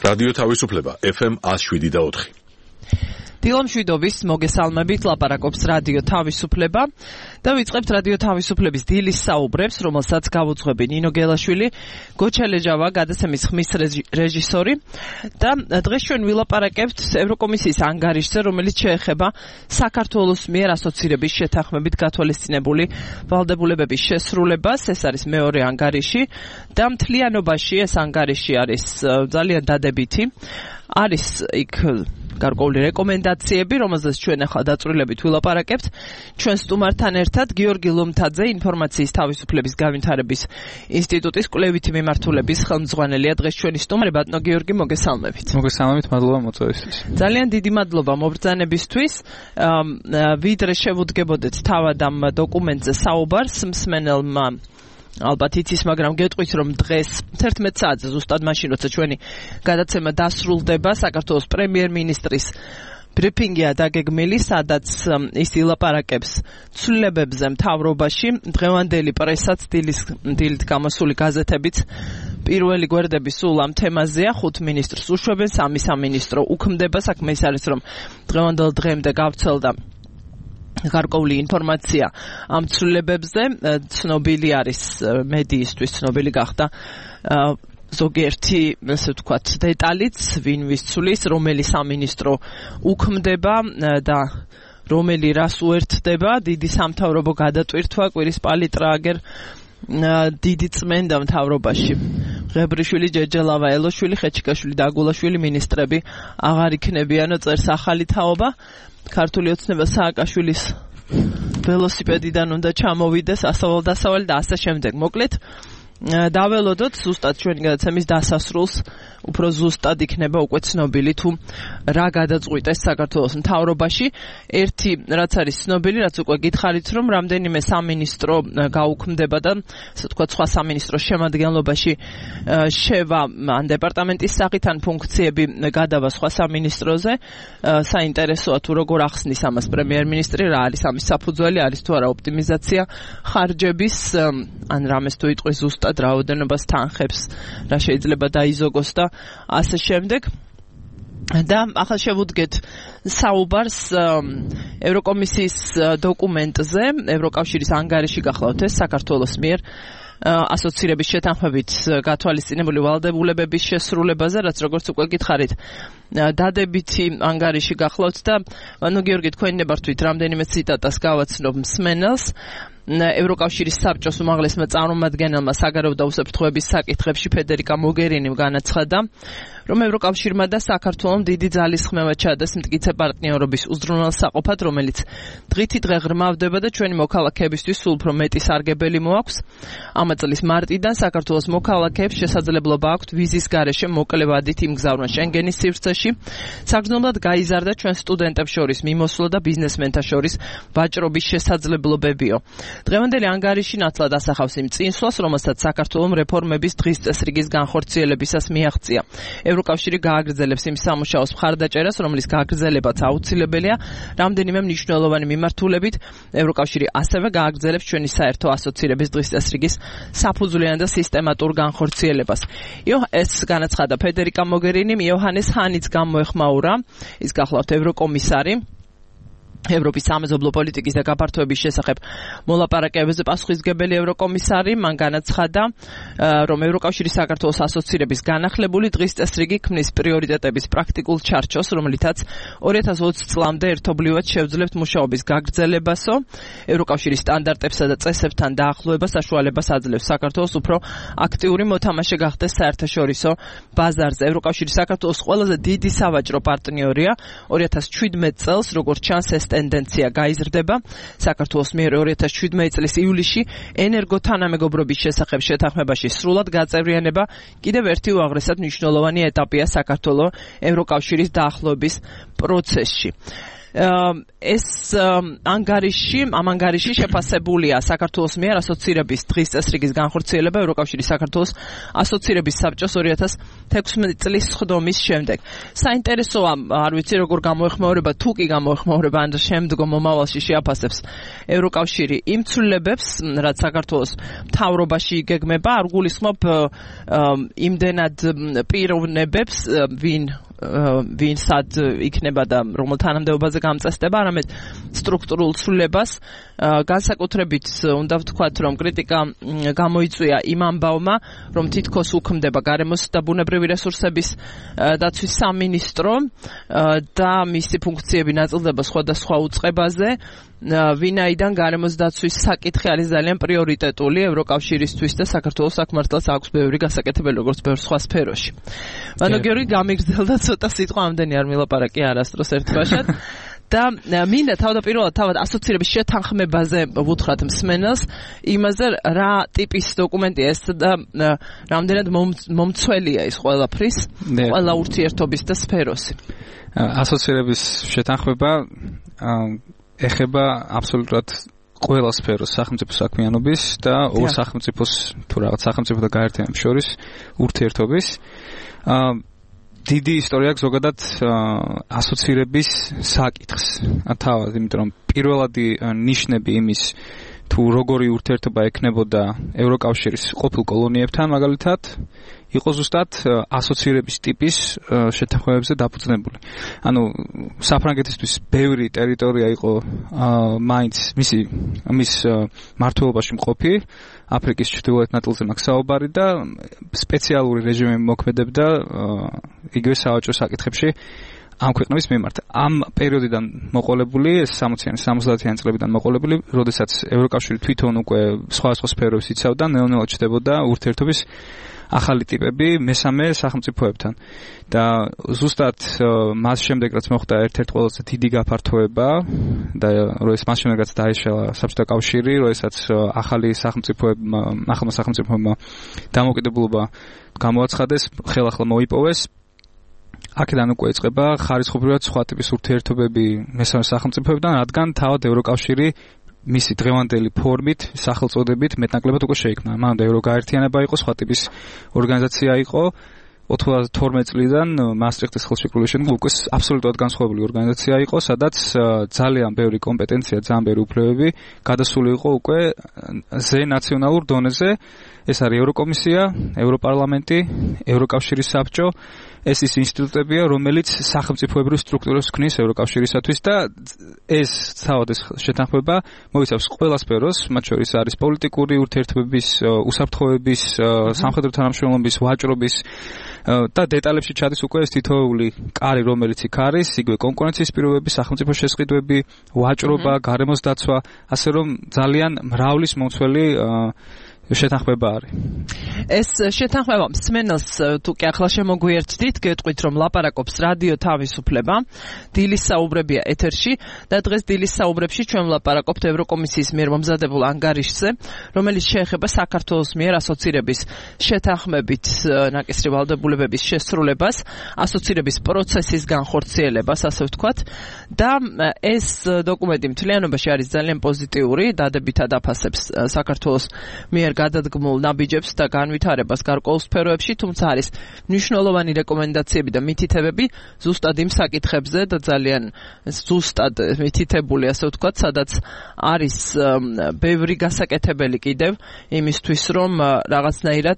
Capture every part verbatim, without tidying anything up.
რადიო თავისუფლება ეფ ემ one oh seven და four. დილომშვიდობის მოგესალმებით, ლაპარაკობს რადიო თავისუფლება და ვიწყებთ რადიო თავისუფლების დილის საუბრებს, რომელსაც გავუძღვები ნინო გელაშვილი, გოჩალეჯავა, გადაცემის ხმის რეჟისორი და დღეს ჩვენ ვილაპარაკებთ ევროკომისიის ანგარიშზე, რომელიც შეეხება საქართველოს მიერ ასოცირების შეთანხმებით გათვალისწინებული ვალდებულებების შესრულებას. ეს არის მეორე ანგარიში და მთლიანობაში ეს ანგარიში არის ძალიან დადებითი. არის იქ გარკვეული რეკომენდაციები, რომელზეც ჩვენ ახლა დაწვრილებით ვილაპარაკებთ. ჩვენ სტუმართან ერთად გიორგი ლომთაძე, ინფორმაციის თავისუფლების განვითარების ინსტიტუტის კვლევითი მიმართულების ხელმძღვანელია. დღეს ჩვენი სტუმარი ბატონო გიორგი, მოგესალმებით. მოგესალმებით, მადლობა მოწვევისთვის. ძალიან დიდი მადლობა მობრძანებისთვის. ვიდრე შევუდგებოდეთ თავად ამ დოკუმენტზე საუბარს, მსმენელმა ალბათ იცის, მაგრამ გეტყვით, რომ დღეს თერთმეტ საათზე ზუსტად მაშინ, როცა ჩვენი გადაცემა დასრულდება, საქართველოს პრემიერ-მინისტრის ბრიფინგია დაგეგმილი, სადაც ის ილაპარაკებს ცვლილებებზე მთავრობაში. დღევანდელი პრესაც, დილით გამოსული გაზეთებიც პირველი გვერდები სულ ამ თემაზეა. ხუთ მინისტრს უშვებენ, სამი სამინისტრო უქმდება. საქმე ის არის, რომ დღევანდელ დღემდე გავცელდა გარკვეული ინფორმაცია ამ ცვლილებებზე. ცნობილი არის, მედიისთვის ცნობილი გახდა ზოგიერთი, ესე ვთქვათ, დეტალიც, ვინ ვის ცვლის, რომელი სამინისტრო უქმდება და რომელი რას უერთდება. დიდი სამთავრობო გადატვირთვა, კვირის პალიტრა აგერ დიდი წმენდა მთავრობაში. ღებრიშვილი, ჯეჯელავა, ელოშვილი, ხეჩიკაშვილი და აგულაშვილი მინისტრები აღარ იქნებიანო, წერს ახალი თაობა. ქართული ოცნება სააკაშვილის ველოსიპედიდან უნდა ჩამოვიდეს, ასავალ-დასავალი და ასე შემდეგ. მოკლედ, დაველოდოთ ზუსტად ჩვენი გადაცემის დასასრულს, უფრო ზუსტად იქნება უკვე ცნობილი თუ რა გადაწყვიტეს საქართველოს მთავრობაში. ერთი, რაც არის ცნობილი, რაც უკვე გითხარით, რომ რამდენიმე სამინისტრო გაუქმდება და ასე ვთქვათ, სხვა სამინისტროს შემადგენლობაში შევა ან დეპარტამენტის სახით, ან ფუნქციები გადავა სხვა სამინისტროზე. საინტერესოა თუ როგორ ახსნის ამას პრემიერ-მინისტრი, რა არის ამის საფუძველი, არის თუ არა ოპტიმიზაცია ხარჯების, ან რამეს თუ იტყვის ზუსტად რაოდენობას თანხებს, რა შეიძლება დაიზოგოს და ასე შემდეგ. და ახლა შევუდგეთ საუბარს ევროკომისიის დოკუმენტზე, ევროკავშირის ანგარიში გახლავთ ეს საქართველოს მიერ ასოცირების შეთანხმებით გათვალისწინებული ვალდებულებების შესრულებაზე, რაც როგორც უკვე გითხარით, დადებითი ანგარიში გახლავთ და ანუ გიორგი, თქვენ ნებართვით რამდენიმე ციტატას გავაცნობ მსმენელს. ევროკავშირის საბჭოს უმაღლესმა წარმომადგენელმა საგარეო და უსაფრთხოების საკითხებში ფედერიკა მოგერინიმ განაცხადა, რომ ევროკავშირმა და საქართველომ დიდი ძალისხმევა ჩადეს მტკიცე პარტნიორობის უზრუნველსაყოფად, რომელიც დღითი დღე ღრმავდება და ჩვენი მოქალაქეებისთვის სულ უფრო მეტი სარგებელი მოაქვს. ამ წლის მარტიდან საქართველოს მოქალაქეებს შესაძლებლობა აქვთ ვიზის გარეშე მოკლე ვადით იმგზავრონ შენგენის სივრცეში. საგრძნობლად გაიზარდა ჩვენ სტუდენტებს შორის მიმოსვლა და ბიზნესმენთა შორის ვაჭრობის შესაძლებლობებიო. დღევანდელი ანგარიში ნათლად ასახავს იმ წინსვლას, რომელსაც საქართველოს რეფორმების დღის წესრიგის განხორციელებისას მიაღწია. ევროკავშირი გააგრძელებს იმ სამუშაოს მხარდაჭერას, რომლის გაგრძელებაც აუცილებელია. რამდენიმე მნიშვნელოვანი მიმართულებით ევროკავშირი ასევე გააგრძელებს ჩვენი საერთო ასოცირების დღის წესრიგის საფუძვლიან და სისტემატურ განხორციელებას. ეს განაცხადა ფედერიკა მოგერინიმ, იოჰანეს ჰანიც გამოეხმაურა, ის გახლავთ ევროკომისარი ევროპის სამეზობლო პოლიტიკის და გაფართოების შესახებ მოლაპარაკებებზე პასუხისმგებელი ევროკომისარი. მან განაცხადა, რომ ევროკავშირის საქართველოს ასოცირების განახლებული დღის წესრიგი ქმნის პრიორიტეტების პრაქტიკულ ჩარჩოს, რომლითაც ორი ათას ოცი წლამდე ერთობლივად შევძლებთ მუშაობის გაგრძელებასო. ევროკავშირის სტანდარტებსა და წესებთან დაახლოებას საშუალებას აძლევს საქართველოს უფრო აქტიური მოთამაშე გახდეს საერთაშორისო ბაზარზე. ევროკავშირი საქართველოს ყველაზე დიდი სავაჭრო პარტნიორია. ორი ათას შვიდმეტ წელს, როგორც ჩანს, ეს ტენდენცია გაიზრდება. საქართველოს მიერ ორი ათას შვიდმეტი წლის ივლისში ენერგოთანამეგობრობის შესახებ შეთანხმებაში სრულად გაწევრიანება კიდევ ერთი უაღრესად მნიშვნელოვანი ეტაპია საქართველოს ევროკავშირის დაახლოების პროცესში. ეს ანგარიში, ამ ანგარიში შეფასებულია საქართველოს მიერ ასოცირების დღის წესრიგის განხორციელება ევროკავშირის საქართველოს ასოცირების საბჭოს ორი ათას თექვსმეტი წლის სხდომის შემდეგ. საინტერესოა, არ ვიცი როგორ გამოეხმაურება, თუ კი გამოეხმაურება ან შემდგომ მომავალში შეაფასებს ევროკავშირი იმ ცვლილებებს, რაც საქართველოს მთავრობაში იგეგმება, არ გულისხმობ იმდენად პიროვნებებს, ვინ ვინსად იქნება და რომელ თანამდებობაზე გამწესდება, არამედ სტრუქტურულ ცვლილებას. განსაკუთრებით უნდა ვთქვათ, რომ კრიტიკა გამოიწვია იმ ამბავმა, რომ თითქოს უქმდება გარემოს და ბუნებრივი რესურსების დაცვის სამინისტრო და მისი ფუნქციები ნაწილდება სხვადასხვა უწყებაზე, ვინაიდან გარემოს დაცვის საკითხი არის ძალიან პრიორიტეტული ევროკავშირისთვის და საქართველოს აქ მართლაც აქვს ბევრი გასაკეთებელი, როგორც ბევრ სხვა სფეროში. ანუ გიორგი გამიგრძელდა ცოტა სიტყვა, ამდენი არ მილაპარაკე არასდროს ერთბაშად. და მინდა თავდაპირველად თავად ასოცირების შეთანხმებაზე ვუთხრათ მსმენელს, იმაზე რა ტიპის დოკუმენტია ეს და რამდენად მომცველია ის ყველაფრის, ყველა ურთიერთობის და სფეროსი. ასოცირების შეთანხმება ეხება აბსოლუტურად ყველა სფეროს სახელმწიფო საქმიანობის და ორ სახელმწიფოს თუ რაღაც სახელმწიფო და გაერთიანების შორის ურთიერთობის. დიდი ისტორია აქვს ზოგადად ასოცირების საკითხს. თავად, იმიტომ რომ პირველადი ნიშნები იმის თუ როგორი ურთიერთობა ექნებოდა ევროკავშირის ყოფილ კოლონიებთან მაგალითად იყო ზუსტად ასოცირების ტიპის შეთანხმებებზე დაფუძნებული. ანუ საფრანგეთისთვის ბევრი ტერიტორია იყო მაინც მისი მის მართლობაში მყოფი, აფრიკის ჩრდილოეთ ნაწილზე მაქვს საუბარი და სპეციალური რეჟიმი მოქმედებდა იგივე სავაჭრო საკითხებში ამ ქვეყნების მიმართ. ამ პერიოდიდან მოყოლებული, სამოციანი სამოცდაათიანი წლებიდან მოყოლებული, როდესაც ევროკავშირი თვითონ უკვე სხვადასხვა სფეროებს იცავდა, ნელ-ნელა ჩნდებოდა ურთიერთობის ახალი ტიპები მესამე სახელმწიფოებთან. და ზუსტად მას შემდეგ რაც მოხდა ერთ-ერთი ყველაზე დიდი გაფართოება და როდესაც მას შემდეგ რაც დაიშალა საბჭოთა კავშირი, როდესაც ახალი სახელმწიფოებმა, ახალმა სახელმწიფოებმა დამოუკიდებლობა გამოაცხადეს, ხელახლა მოიპოვეს. აქედან უკვე იწყება ხარისხობრივად სხვა ტიპის ურთიერთობები მესამე სახელმწიფოებთან, რადგან თავად ევროკავშირი მისი დღევანდელი ფორმით, სახელწოდებით მეტნაკლებად უკვე შეიქმნა. მანამდე ევროგაერთიანება იყო, სხვა ტიპის ორგანიზაცია იყო. ოთხ ათას თორმეტი წლიდან მასტრიხტის ხელშეკრულების შემდეგ უკვე აბსოლუტურად განსხვავებული ორგანიზაცია იყო, სადაც ძალიან ბევრი კომპეტენცია, ძალიან ბევრი უფლებები გადასული იყო უკვე ზე ნაციონალურ დონეზე. ეს არის ევროკომისია, ევროპარლამენტი, ევროკავშირის საბჭო. ეს ის ინსტიტუტებია, რომელიც სახელმწიფოებრივ სტრუქტურებს ქმნის ევროკავშირისათვის და ეს თავად ეს შეთანხმება მოიცავს ყველა სფეროს, მათ შორის არის პოლიტიკური ურთიერთობების, უსაფრთხოების, სამხედრო თანამშრომლობის, ვაჭრობის და დეტალებში ჩადის უკვე ეს თითოეული კარი, რომელიც იქ არის, იგივე კონკურენციის პირობები, სახელმწიფო შესყიდვები, ვაჭრობა, გარემოს დაცვა, ასე რომ ძალიან მრავლის მომცველი შეთანხმება არის. ეს შეთანხმება მსმენელს თუ კი ახლა შემოგვიერთდით, გეტყვით რომ ლაპარაკობს რადიო თავისუფლება, დილის საუბრებია ეთერში და დღეს დილის საუბრებში ჩვენ ვლაპარაკობთ ევროკომისიის მიერ მომზადებულ ანგარიშზე, რომელიც შეეხება საქართველოს მიერ ასოცირების შეთანხმებით ნაკისრი ვალდებულებების შესრულებას, ასოცირების პროცესის განხორციელებას, ასე ვთქვათ, და ეს დოკუმენტი მთლიანობაში არის ძალიან პოზიტიური, დადებითად აფასებს საქართველოს მიერ გადადგმულ ნაბიჯებს და განვითარებას გარკვეულ სფეროებში, თუმცა არის მნიშვნელოვანი რეკომენდაციები და მითითებები ზუსტად იმ საკითხებზე და ძალიან ზუსტად მითითებული, ასე ვთქვათ, სადაც არის ბევრი გასაკეთებელი კიდევ იმისთვის, რომ რაღაცნაირად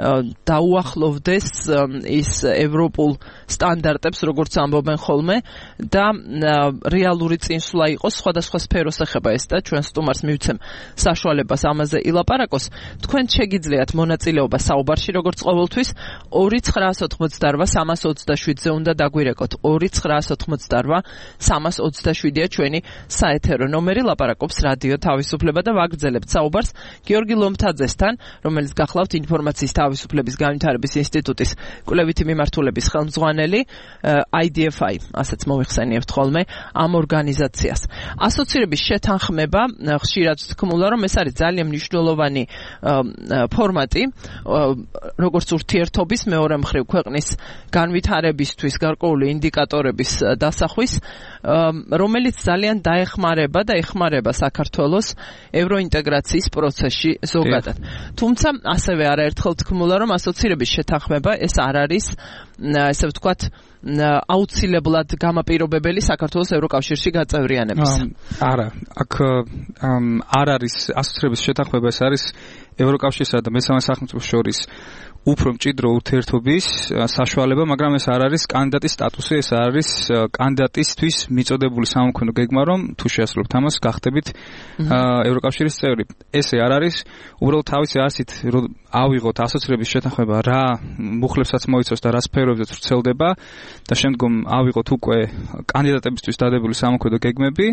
დაუახლოვდეს ის ევროპულ სტანდარტებს, როგორც ამბობენ ხოლმე, და რეალური წინსვლა იყოს სხვადასხვა სფეროს ეხება ეს და ჩვენ სტუმარს მივცემ საშუალებას ამაზე ილაპარაკოს. თქვენ შეგიძლიათ მონაწილეობა საუბარში, როგორც ყოველთვის, ორი ცხრაას ოთხმოცდარვა სამას ოცდაშვიდზე უნდა დაგვირეკოთ. ორი ცხრაას ოცდაშვიდ სამას ოცდაშვიდია ჩვენი საეთერო ნომერი, ლაპარაკობს რადიო თავისუფლება და ვაგრძელებთ საუბარს გიორგი ლომთაძესთან, რომელიც გახლავთ ინფორმაციის თავისუფლების განვითარების ინსტიტუტის კვლევითი მიმართულების ხელმძღვანელი, აი დი ეფ აი, ასეც მოიხსენიებთ ხოლმე ამ ორგანიზაციას. ასოცირების შეთანხმება ხშირად თქმულა, რომ ეს არის ძალიან მნიშვნელოვანი ფორმატი, როგორც ურთიერთობის მეორე მხრივ ქვეყნის განვითარებისთვის გარკვეული ინდიკატორების დასახვის, რომელიც ძალიან დაეხმარება და ეხმარება საქართველოს ევროინტეგრაციის პროცესში ზოგადად. თუმცა ასევე არაერთხელ თქმულა, რომ ასოცირების შეთანხმება ეს არ არის, ესე ვთქვათ, აუცილებლად გამაპირობებელი საქართველოს ევროკავშირში გაწევრიანებისა. არა, აქ არ არის ასოცირების შეთანხმება, ეს არის ევროკავშირსა და მესამე სახელმწიფოს შორის უფრო მჭიდრო ურთიერთობის საშუალება, მაგრამ ეს არ არის კანდიდატის სტატუსი, ეს არის კანდიდატისთვის მიწოდებული სამოქმედო გეგმა, რომ თუ შეასრულებთ ამას, გახდებით ევროკავშირის წევრი. ესე არ არის, უბრალოდ თავისი არსით ავიღოთ ასოცირების შეთანხმება, რა მუხლებსაც მოიცავს და რა სფეროებზეც ვრცელდება და შემდგომ ავიღოთ უკვე კანდიდატებისთვის დადებული სამოქმედო გეგმები.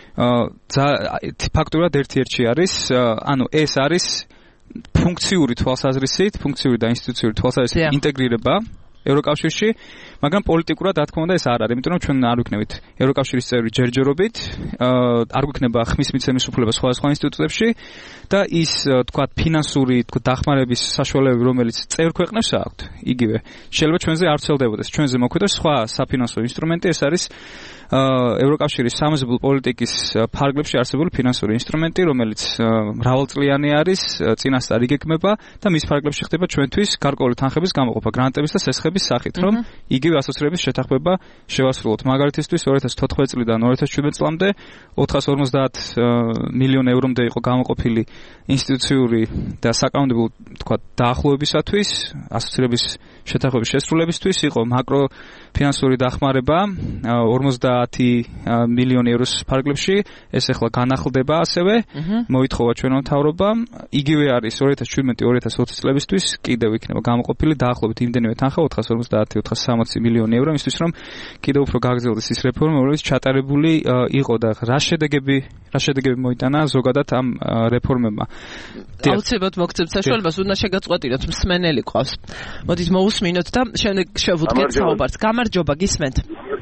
ფაქტურად ერთ-ერთი არის, ანუ ეს არის ფუნქციური თვალსაზრისით, ფუნქციური და ინსტიტუციური თვალსაზრისით ინტეგრირება ევროკავშირში, მაგრამ პოლიტიკურად რა თქმა უნდა ეს არ არის, იმიტომ რომ ჩვენ არ ვიქნებით ევროკავშირის წევრი ჯერჯერობით, არ გვიქნება ხმის მიცემის უფლება სხვადასხვა ინსტიტუტებში და ის თქვა ფინანსური დახმარების საშუალებები, რომელიც წევრ ქვეყნებს აქვთ, იგივე შეიძლება ჩვენზე არ ვრცელდებოდეს, ჩვენზე მოქმედებს სხვა საფინანსო ინსტრუმენტი, ეს არის ევროკავშირის სამეზობლო პოლიტიკის ფარგლებში არსებული ფინანსური ინსტრუმენტი, რომელიც მრავალწლიანი არის, წინასწარ იგეგმება და მის ფარგლებში ხდება ჩვენთვის გარკვეული თანხების გამოყოფა, გრანტების და სესხების სახით, რომ იგივე ასოცირების შეთანხმება შევასრულოთ. მაგალითისთვის ორი ათას თოთხმეტ წლიდან ორი ათას შვიდმეტ წლამდე ოთხას ორმოცდაათ მილიონ ევრომდე იყო გამოყოფილი ინსტიტუციური და საკანონმდებლო თქვა დაახლოებისათვის, ასოცირების შეთანხმების შესრულებისთვის იყო მაკროფინანსური დახმარება ორმოცდაათი მილიონი ევროს ფარგლებში, ეს ახლა განახლდება ასევე, მოითხოვა ჩვენო მთავრობამ, იგივე არის ორი ათას შვიდმეტი ორი ათას ოცი წლებისთვის კიდევ იქნება გამოყოფილი დაახლოებით იმდენივე თანხა ოთხას ორმოცდაათი ოთხას სამოცი მილიონი ევრო, იმისთვის რომ კიდევ უფრო გაგრძელდეს ის რეფორმა, რომელიც ჩატარებული იყო და რა შედეგები, რა შედეგები მოიტანა ზოგადად ამ რეფორმებმა. აუცილებლად მოგცემთ საშუალებას, უნდა შეგაწყვეტინოთ, მსმენელი ყავს. მოდით მოусმინოთ და შემდეგ შევუდგეთ საუბარს. გამარჯობა, გისმენთ.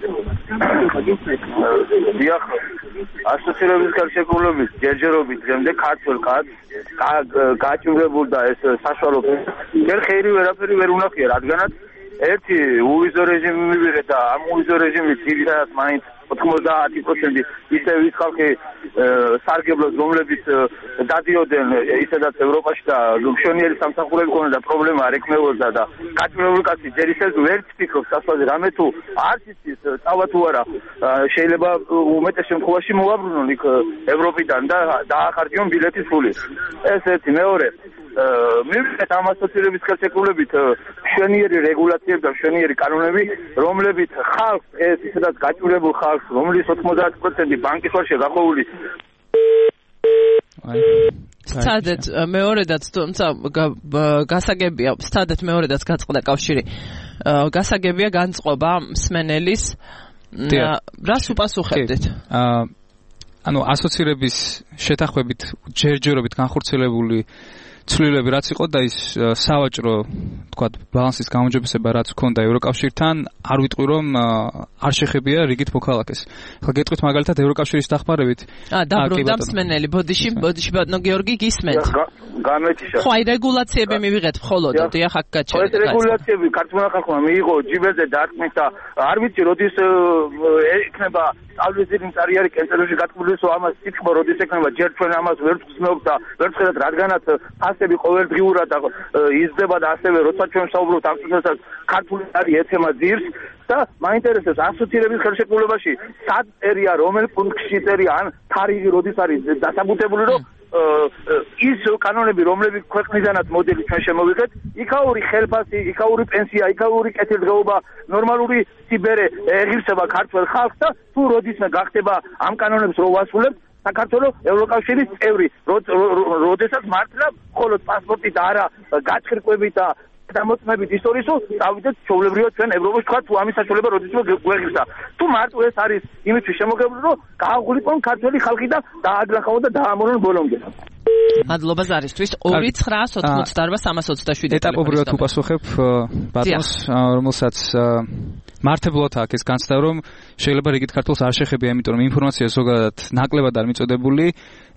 დიახ, ასოცირების ხელშეკრულების ჯერჯერობით შემდეგ ქართულ კაცს გააჭირებულ და ეს საშუალო ჯერ ხეირი ვერაფერი ვერ უნახია, რადგანაც ერთი უვიზო რეჟიმი მივიღეთ და ამ უვიზო რეჟიმის ძირითადად მაინც ოთხმოცდაათი პროცენტი ისევ ის ხალხი სარგებლობს, რომლებიც დადიოდნენ ისედაც ევროპაში და მშვენიერი სამსახურები ქონდა და პრობლემა არ ექნებოდა და გაჭირებული კაცი ჯერ ისევ ვერ ფიქრობს ასვაზე, რამე თუ არც იცის წავა თუ არა, შეიძლება უმეტეს შემთხვევაში მოვაბრუნონ იქ ევროპიდან და დაახარჯონ ბილეთის ფული. ეს ერთი. მეორე, მივიღეთ ამ ასოცირების ხელშეკრულებით მშვენიერი რეგულაციები და მშვენიერი კანონები, რომლებიც ხალხს, ეს ისედაც გაჭირებულ ხალხს, რომლის ოთხმოცდაათი პროცენტი ბანკის ვარშია გახოვული. სტადეთ მეორედაც, თუმცა გასაგებია, სტადეთ მეორედაც გაწყდა კავშირი. გასაგებია განწყობა მსმენელის. რას უპასუხებდით? ანუ ასოცირების შეთანხმებით ჯერჯერობით განხორციელებული ცვლილები რაც იყო და ის სავაჭრო თქვა ბალანსის გამოჯობესება რაც ჰქონდა ევროკავშირთან, არ ვიტყვი რომ არ შეხებია რიგით მოქალაქეს. ახლა გეტყვით მაგალითად ევროკავშირის დახმარებით. აა დაბრუნდა მსმენელი, ბოდიში, ბოდიში ბატონო გიორგი გისმენთ. გამეთიშა. ხო, აი რეგულაციები მივიღეთ მხოლოდ, დიახ, აქ გაჩერეთ. ეს რეგულაციები ქართულმა ხალხმა მიიღო ჯიბეზე დარტყმით და არ ვიცი როდის ექნება ალვიზირი წარიარი კენტერში გატყულიო ამას თითქოს როდის ექნება ჯერ ჩვენ ამას ვერ ვხსნებთ და ვერ ვხედავთ, რადგანაც ფასები ყოველდღიურად იზრდება და ასევე როცა ჩვენ საუბრობთ ამ თემასაც ქართული არის ეთემა ძირს და მაინტერესებს ასოცირების ხელშეკრულებაში სად წერია, რომელ პუნქტში წერია, ან თარიღი როდის არის დასაბუთებული, რომ ის კანონები, რომლებიც ქვეყნიდანაც მოდელი ჩვენ შემოვიღეთ, იქაური ხელფასი, იქაური პენსია, იქაური კეთილდღეობა, ნორმალური სიბერე ეღირსება ქართველ ხალხს და თუ როდისმე გახდება ამ კანონებს რო ვასრულებთ, საქართველოს ევროკავშირის წევრი, როდესაც მართლა მხოლოდ პასპორტით და არა გაჭირკვებით და დამოწმებით ისტორიისო, დავიდეთ ჩვეულებრივად ჩვენ ევროპაში თქვა თუ ამის საშუალება როდისმე გვეღირსა. თუ მარტო ეს არის იმისთვის შემოგებული, რომ გააღვლიყვონ ქართველი ხალხი და დააგრახავონ და დაამონონ ბოლომდე. მადლობა ზარისთვის. ორი ცხრაას ოცდაოთხ სამას ოცდაშვიდი ეტაპობრივად უპასუხებ ბატონს, რომელსაც მართებულად აქვს ეს განცდა, რომ შეიძლება რიგით ქართულს არ შეხებია, იმიტომ რომ ინფორმაცია ზოგადად ნაკლებად არ მიწოდებული.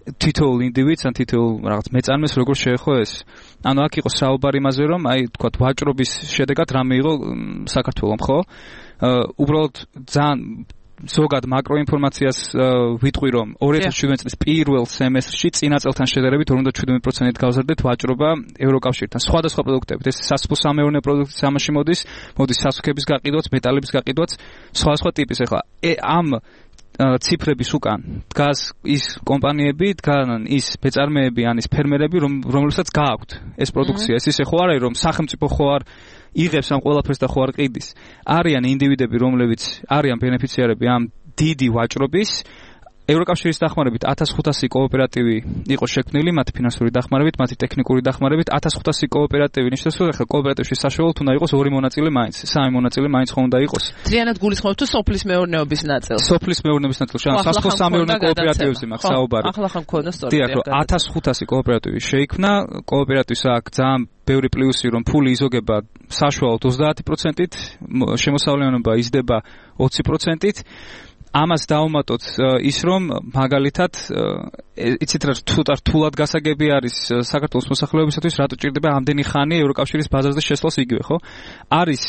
თითოეულ ინდივიდს ან თითოეულ რაღაც მეწარმეს როგორ შეეხო ეს. ანუ აქ იყო საუბარი იმაზე, რომ აი თქვათ ვაჭრობის შედეგად რამე იყო საქართველოს, ხო? უბრალოდ ძალიან ზოგად მაკროინფორმაციას ვიტყვი, რომ ორი ათას შვიდმეტი წლის პირველ სემესტრში წინა წელთან შედარებით ორი ოცდაშვიდი პროცენტით გავზარდეთ ვაჭრობა ევროკავშირთან. სხვადასხვა პროდუქტებით, ეს სასოფლო-სამეურნეო პროდუქტის სამაში მოდის, მოდის სასუქების გაყიდვაც, მეტალების გაყიდვაც, სხვადასხვა ტიპის. ეხლა ამ ციფრების უკან დგას ის კომპანიები, დგან ის მეწარმეები, ან ის ფერმერები, რომლებსაც გააქვთ ეს პროდუქცია. ეს ისე ხო არ არის, რომ სახელმწიფო ხო არ იღებს ამ ყველაფერს და ხო არ ყიდის. არიან ინდივიდები, რომლებიც არიან ბენეფიციარები ამ დიდი ვაჭრობის. ევროკავშირის დახმარებით ათას ხუთასი კოოპერატივი იყო შექმნილი, მათი ფინანსური დახმარებით, მათი ტექნიკური დახმარებით. ათას ხუთასი კოოპერატივი ნიშნავს, რომ ახლა კოოპერატივში საშუალოდ უნდა იყოს ორი მონაწილე მაინც, სამი მონაწილე მაინც ხო უნდა იყოს. ძალიან გულისხმობთ თუ სოფლის მეურნეობის ნაწილს. სოფლის მეურნეობის ნაწილში, ან სასოფლო-სამეურნეო კოოპერატივებზე მაქვს საუბარი. ახლა ხან მქონდა სწორედ. დიახ, ათას ხუთასი კოოპერატივი შეიქმნა, კოოპერატივს აქვს ძალიან ბევრი პლუსი, რომ ფული იზოგება საშუალოდ ოცდაათი პროცენტით, შემოსავლიანობა იზრდება ოცი პროცენტით. ამას დავუმატოთ ის, რომ მაგალითად იცით რა ცოტა რთულად გასაგები არის საქართველოს მოსახლეობისათვის, რატო ჭირდება ამდენი ხანი ევროკავშირის ბაზარზე შესვლას იგივე, ხო? არის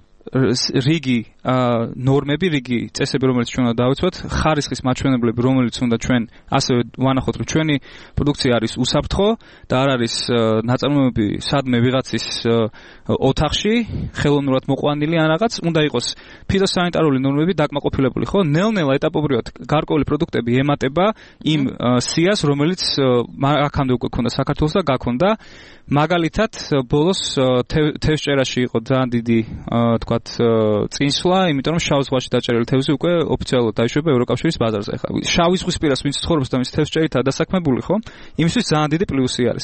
რიგი ნორმები, რიგი წესები, რომელიც ჩვენ უნდა დავიცვათ, ხარისხის მაჩვენებლები, რომელიც უნდა ჩვენ ასევე ვანახოთ, რომ ჩვენი პროდუქცია არის უსაფრთხო და არ არის ნაწარმოებები სადმე ვიღაცის ოთახში, ხელოვნურად მოყვანილი ან რაღაც, უნდა იყოს ფიტოსანიტარული ნორმები დაკმაყოფილებული, ხო? ნელ-ნელა ეტაპობრივად გარკვეული პროდუქტები ემატება იმ სიას, რომელიც აქამდე უკვე ქონდა საქართველოს და გაქონდა. მაგალითად, ბოლოს თევზჭერაში იყო ძალიან დიდი, თქვათ, წინსვლა, იმიტომ რომ შავ ზღვაში დაჭერილი თევზი უკვე ოფიციალურად დაიშვება ევროკავშირის ბაზარზე. ახლა შავი ზღვის პირას ვინც ცხოვრობს და ვინც თევზჭერითაა დასაქმებული, ხო? იმისთვის ძალიან დიდი პლუსი არის.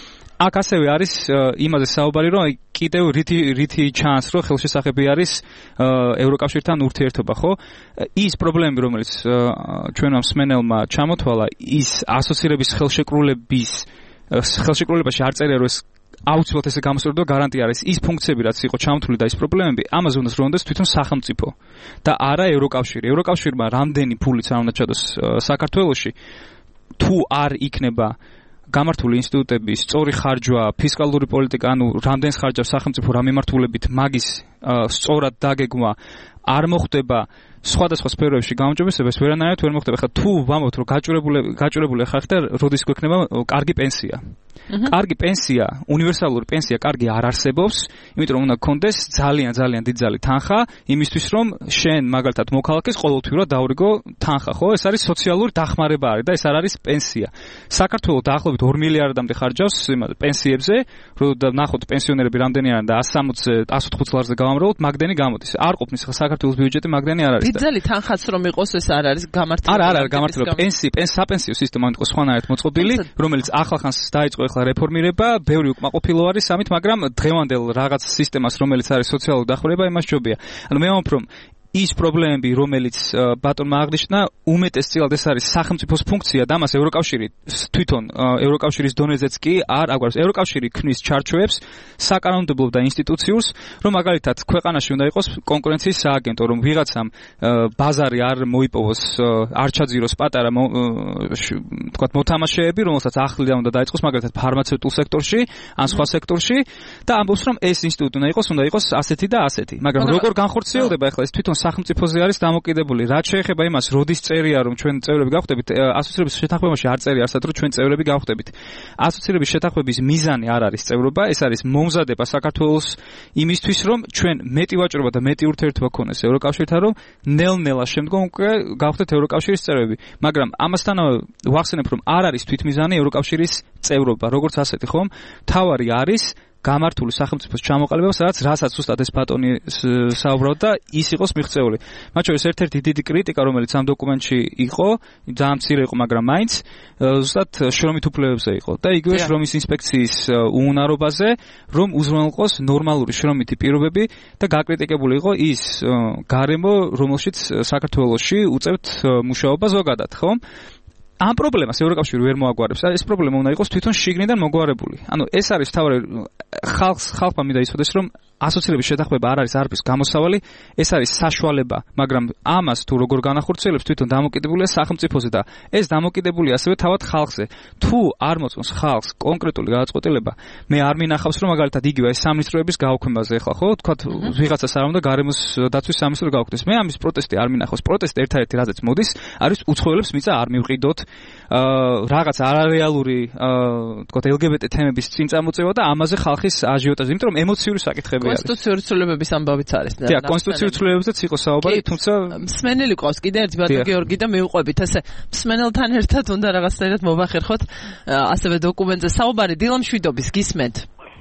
აქ ასევე არის იმაზე საუბარი, რომ კიდევ რითი რითი ჩანს, რომ ხელშესახები არის ევროკავშირთან ურთიერთობა, ხო? ის პრობლემები, რომელიც ჩვენმა მსმენელმა ჩამოთვალა, ის ასოცირების ხელშეკრულების ხელშეკრულებაში არ წერია, რომ ეს აუცილებლად ესე გამოსწორდება გარანტია არის ის ფუნქციები, რაც იყო ჩამოთვლილი და ის პრობლემები, ამაზე უნდა ზრუნდეს თვითონ სახელმწიფო და არა ევროკავშირი. ევროკავშირმა რამდენი ფულიც არ უნდა ჩადოს საქართველოში, თუ არ იქნება გამართული ინსტიტუტების სწორი ხარჯვა, ფისკალური პოლიტიკა, ანუ რამდენს ხარჯავს სახელმწიფო რა მიმართულებით, მაგის სწორად დაგეგმა არ მოხდება სხვადასხვა სფეროებში გამოჯობესება, ეს ვერანაირად ვერ მოხდება. ხა თუ ვამბობთ, რომ გაჭირებული გაჭირებული ხართ და როდის გვექნება კარგი პენსია. კარგი პენსია, უნივერსალური პენსია კარგი არ არსებობს, იმიტომ რომ უნდა გქონდეს ძალიან ძალიან დიდძალი თანხა იმისთვის, რომ შენ მაგალითად მოქალაქეს ყოველთვიურად დაურიგო თანხა, ხო? ეს არის სოციალური დახმარება არის და ეს არ არის პენსია. საქართველოს დაახლოებით ორი მილიარდამდე ხარჯავს იმაზე პენსიებზე, რომ ნახოთ პენსიონერები რამდენი არიან და ასი ოცდაოთხ ლარზე გავამრავლოთ, მაგდენი გამოდის. არ ყოფნის ხა საქართველოს ბიუჯეტი მაგდენი არ არის. დიდძალი თანხაც რომ იყოს, ეს არ არის გამართული. არა, არ არის გამართული. პენსი, პენსი, საპენსიო სისტემა იყო სხვანაირად მოწყობილი, რომელიც ახლახანს დაიწყო ახლა რეფორმირება, ბევრი უკმაყოფილო არის ამით, მაგრამ დღევანდელ რაღაც სისტემას, რომელიც არის სოციალური დახმარება, იმას ჯობია. ანუ მე ვამბობ, რომ ის პრობლემები, რომელიც ბატონმა აღნიშნა, უმეტესწილად ეს არის სახელმწიფოს ფუნქცია და ამას ევროკავშირი თვითონ ევროკავშირის დონეზეც კი არ აგვარებს. ევროკავშირი ქმნის ჩარჩოებს საკანონმდებლო და ინსტიტუციურს, რომ მაგალითად ქვეყანაში უნდა იყოს კონკურენციის სააგენტო, რომ ვიღაცამ ბაზარი არ მოიპოვოს, არ ჩაძიროს პატარა თქვათ მოთამაშეები, რომელსაც ახლიდან უნდა დაიწყოს მაგალითად ფარმაცევტულ სექტორში ან სხვა სექტორში და ამბობს, რომ ეს ინსტიტუტი უნდა იყოს, უნდა იყოს ასეთი და ასეთი. მაგრამ როგორ განხორციელდება ახლა ეს თვითონ სახელმწიფოზე არის დამოკიდებული. რაც შეეხება იმას, როდის წერია, რომ ჩვენ წევრები გავხდებით, ასოცირების შეთანხმებაში არ წერია არსად, რომ ჩვენ წევრები გავხდებით. ასოცირების შეთანხმების მიზანი არ არის წევრობა, ეს არის მომზადება საქართველოს იმისთვის, რომ ჩვენ მეტი ვაჭრობა და მეტი ურთიერთობა გქონდეს ევროკავშირთან, რომ ნელ-ნელა შემდგომ უკვე გავხდეთ ევროკავშირის წევრები. მაგრამ ამასთანავე ვახსენებ, რომ არ არის თვითმიზანი ევროკავშირის წევრობა, როგორც ასეთი, ხომ? თავარი არის გამართული სახელმწიფოს ჩამოყალიბება, სადაც რასაც უბრალოდ ეს ბატონი საუბრობდა, ის იყოს მიღწეული. მათ შორის ერთ-ერთი დიდი კრიტიკა, რომელიც ამ დოკუმენტში იყო, ძალიან მცირე იყო, მაგრამ მაინც უბრალოდ შრომით უფლებებზე იყო და იგივე შრომის ინსპექციის უუნარობაზე, რომ უზრუნველყოს ნორმალური შრომითი პირობები და გაკრიტიკებული იყო ის გარემო, რომელშიც საქართველოში უწევთ მუშაობა ზოგადად, ხო? ამ პრობლემას ევროკავშირი ვერ მოაგვარებს. ეს პრობლემა უნდა იყოს თვითონ შიგნიდან მოგვარებული. ანუ ეს არის თავი ხალხს ხალხმა მინდა იცოდეს, რომ ასოცირების შეთანხმება არ არის არაფრის გამოსავალი, ეს არის საშუალება, მაგრამ ამას თუ როგორ განახორციელებს თვითონ დამოკიდებულია სახელმწიფოზე და ეს დამოკიდებულია ასევე თავად ხალხზე. თუ არ მოწონს ხალხს კონკრეტული გადაწყვეტილება, მე არ მინახავს რომ მაგალითად იგივე ეს სამინისტროების გაუქმებაზე ახლა ხო, თქვა ვიღაცას არ უნდა გარემოს დაცვის სამინისტრო გაუქმდეს. მე ამის პროტესტი არ მინახავს. პროტესტი ერთადერთი რაზეც მოდის, არის უცხოელებს მიწა არ მივყიდოთ, რაღაც არარეალური, თქვა ელ გი ბი ტი თემების წინ წამოწევა და ამაზე ხალხის აჟიოტაჟი, იმიტომ რომ ემოციური საკითხები არის. კონსტიტუციური ცვლილებების ამბავიც არის. დიახ, კონსტიტუციური ცვლილებებზეც იყო საუბარი, თუმცა მსმენელი ყავს კიდე ერთი ბატონო გიორგი და მივყვებით ესე მსმენელთან ერთად უნდა რაღაცნაირად მოვახერხოთ ასევე დოკუმენტზე საუბარი. დილამშვიდობის გისმენთ.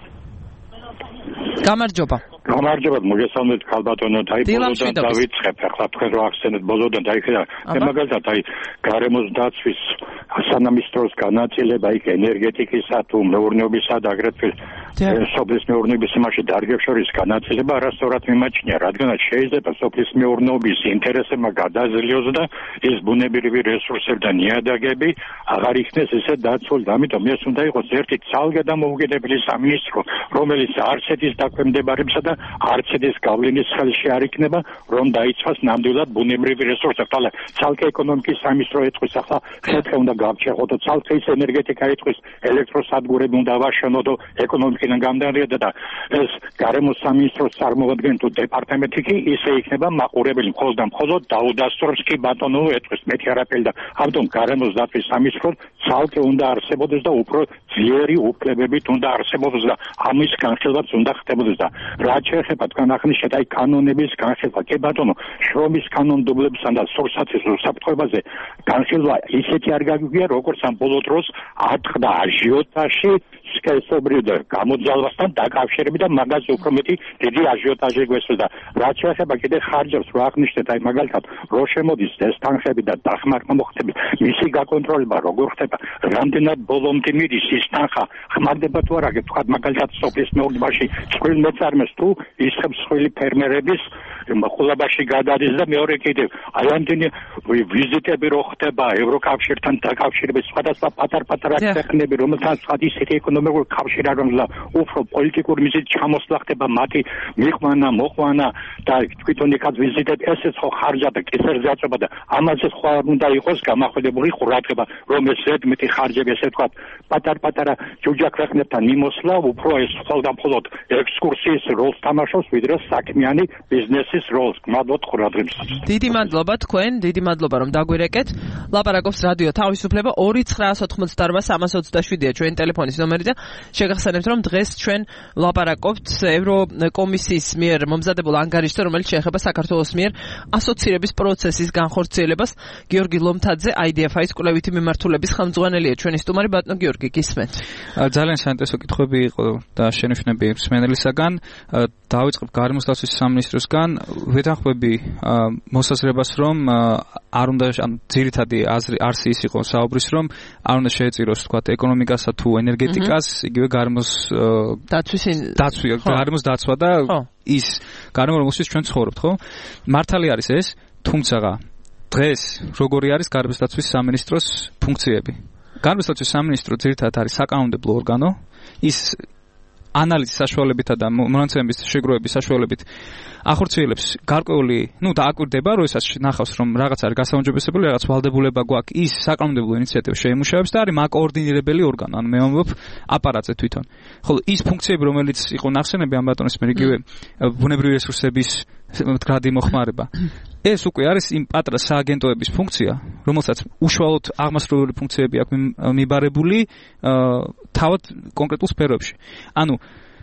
გამარჯობა. გამარჯობა, მოგესალმებით ქალბატონო, აი ბოლოდან დავიწყებ, ახლა თქვენ რო ახსენეთ ბოლოდან დაიხედა, მე მაგალითად აი გარემოს დაცვის სამინისტროს განაწილება იქ ენერგეტიკისა თუ მეურნეობისა და აგრეთვე სოფლის მეურნეობის იმაში დარგებს შორის განაწილება არასწორად მიმაჩნია, რადგანაც შეიძლება სოფლის მეურნეობის ინტერესებმა გადააძლიოს და ეს ბუნებრივი რესურსები და ნიადაგები აღარ იქნეს ესე დაცული. ამიტომ ეს უნდა იყოს ერთი ძალგე დამოუკიდებელი სამინისტრო, რომელიც არც ედის დაქვემდებარებსა და არც ედის გავლენის ხელში არ იქნება, რომ დაიცვას ნამდვილად ბუნებრივი რესურსები. თალე ცალკე ეკონომიკის სამინისტრო ეწვის, ახლა ხეთქე უნდა გავჩეხოთ, ცალკე ის ენერგეტიკა ეწვის, ელექტროსადგურები უნდა ვაშენოთ, ეკონომიკიდან გამდარიდა და ეს გარემოს სამინისტროს წარმოადგენენ თუ დეპარტამენტი კი ისე იქნება მაყურებელი მხოლოდ და მხოლოდ დაუდასტურებს კი ბატონო ეწვის, მეთი არაფერი და ამიტომ გარემოს დაცვის სამინისტრო ცალკე უნდა არსებობდეს და უფრო ძლიერი უფლებებით უნდა არსებობდეს და ამის განხილვაც უნდა ხდებოდეს და რაც შეეხება თქვენ აღნიშნეთ აი კანონების განხილვა, კი ბატონო, შრომის კანონმდებლობასთან და სურსათის უსაფრთხოებაზე განხილვა ისეთი არ გაგვიგია, როგორც ამ ბოლო დროს ატყდა აჟიოტაჟი სქესობრივ და გამოძალვასთან დაკავშირებით და მაგაზე უფრო მეტი დიდი აჟიოტაჟი გვესვეს და რაც შეეხება კიდე ხარჯებს რო აღნიშნეთ, აი მაგალითად რო შემოდის ეს თანხები და დახმარება მოხდება, მისი გაკონტროლება როგორ ხდება, რამდენად ბოლომდე მიდის ის თანხა, ხმარდება თუ არა, თქვა მაგალითად სოფლის მეურნეობაში წყვილ მეწარმეს თუ ისხებს სხვილი ფერმერების მახულობაში გადადის და მეორე კიდევ აი ამდენი ვიზიტები რო ხდება ევროკავშირთან დაკავშირებით სხვადასხვა პატარ-პატარა ტექნები, რომელთაც სხვადი ისეთი ეკონომიკური კავშირი არ უნდა უფრო პოლიტიკური მიზეზით ჩამოსვლა ხდება მათი მიყვანა, მოყვანა და თვითონ იქაც ვიზიტები, ესეც ხო ხარჯა და კისერზეწობა და ამაზე ხო არ უნდა იყოს გამახვილებული ყურადღება, რომ ეს ზედმეტი ხარჯები, ესე ვთქვათ, პატარ-პატარა ჯუჯაქვეყნებთან მიმოსვლა უფრო ეს მხოლოდ და მხოლოდ ექსკურსიის როლს თამაშობს, ვიდრე საქმიანი ბიზნესის როლს. გმადლობთ ყურადღებისთვის. დიდი მადლობა თქვენ, დიდი მადლობა რომ დაგვირეკეთ. ლაპარაკობს რადიო თავისუფლება ორი ცხრაას ოთხმოცდაარბა სამას ოცდაშვიდია ჩვენი ტელეფონის ნომერი და შეგახსენებთ რომ დღეს ჩვენ ლაპარაკობთ ევროკომისიის მიერ მომზადებულ ანგარიშზე, რომელიც შეეხება საქართველოს მიერ ასოცირების პროცესის განხორციელებას. გიორგი ლომთაძე, აი დი ეფ აის კვლევითი მიმართულების ხელმძღვანელია ჩვენი სტუმარი. ბატონო გიორგი, გისმენთ. ძალიან საინტერესო კითხვები იყო და შენიშვნები მსმენელისაგან. დავიწყებ გარემოს დაცვის სამინისტროსგან. ვეთანხმები მოსაზრებას, რომ არ უნდა ან ძირითადი არსი ის იყო საუბრის, რომ არ უნდა შეეწიროს თქვათ ეკონომიკასა თუ ენერგეტიკას, იგივე გარემოს დაცვის დაცვა, გარემოს დაცვა და ის გარემო რომელშიც ჩვენ ცხოვრობთ, ხო? მართალი არის ეს, თუმცა დღეს როგორი არის გარემოს დაცვის სამინისტროს ფუნქციები? გარემოს დაცვის სამინისტრო ძირითადად არის საკანონმდებლო ორგანო, ის ანალიზის საშუალებითა და მონაცემების შეგროვების საშუალებით ახორციელებს გარკვეული, ну და აკვირდება, როდესაც ნახავს, რომ რაღაც არის გასაუმჯობესებელი, რაღაც ვალდებულება გვაქვს, ის საკანონმდებლო ინიციატივას შეიმუშავებს და არის მაკოორდინირებელი ორგანო, ანუ მე ვამბობ აპარატზე თვითონ. ხოლო ის ფუნქციები, რომელიც იყო ნახსენები ამ ბატონის მიერ, იგივე ბუნებრივი რესურსების მდგრადი მოხმარება. ეს უკვე არის იმ პატრა სააგენტოების ფუნქცია, რომელსაც უშუალოდ აღმასრულებელი ფუნქციები აქვს მიბარებული თავად კონკრეტულ სფეროებში. ანუ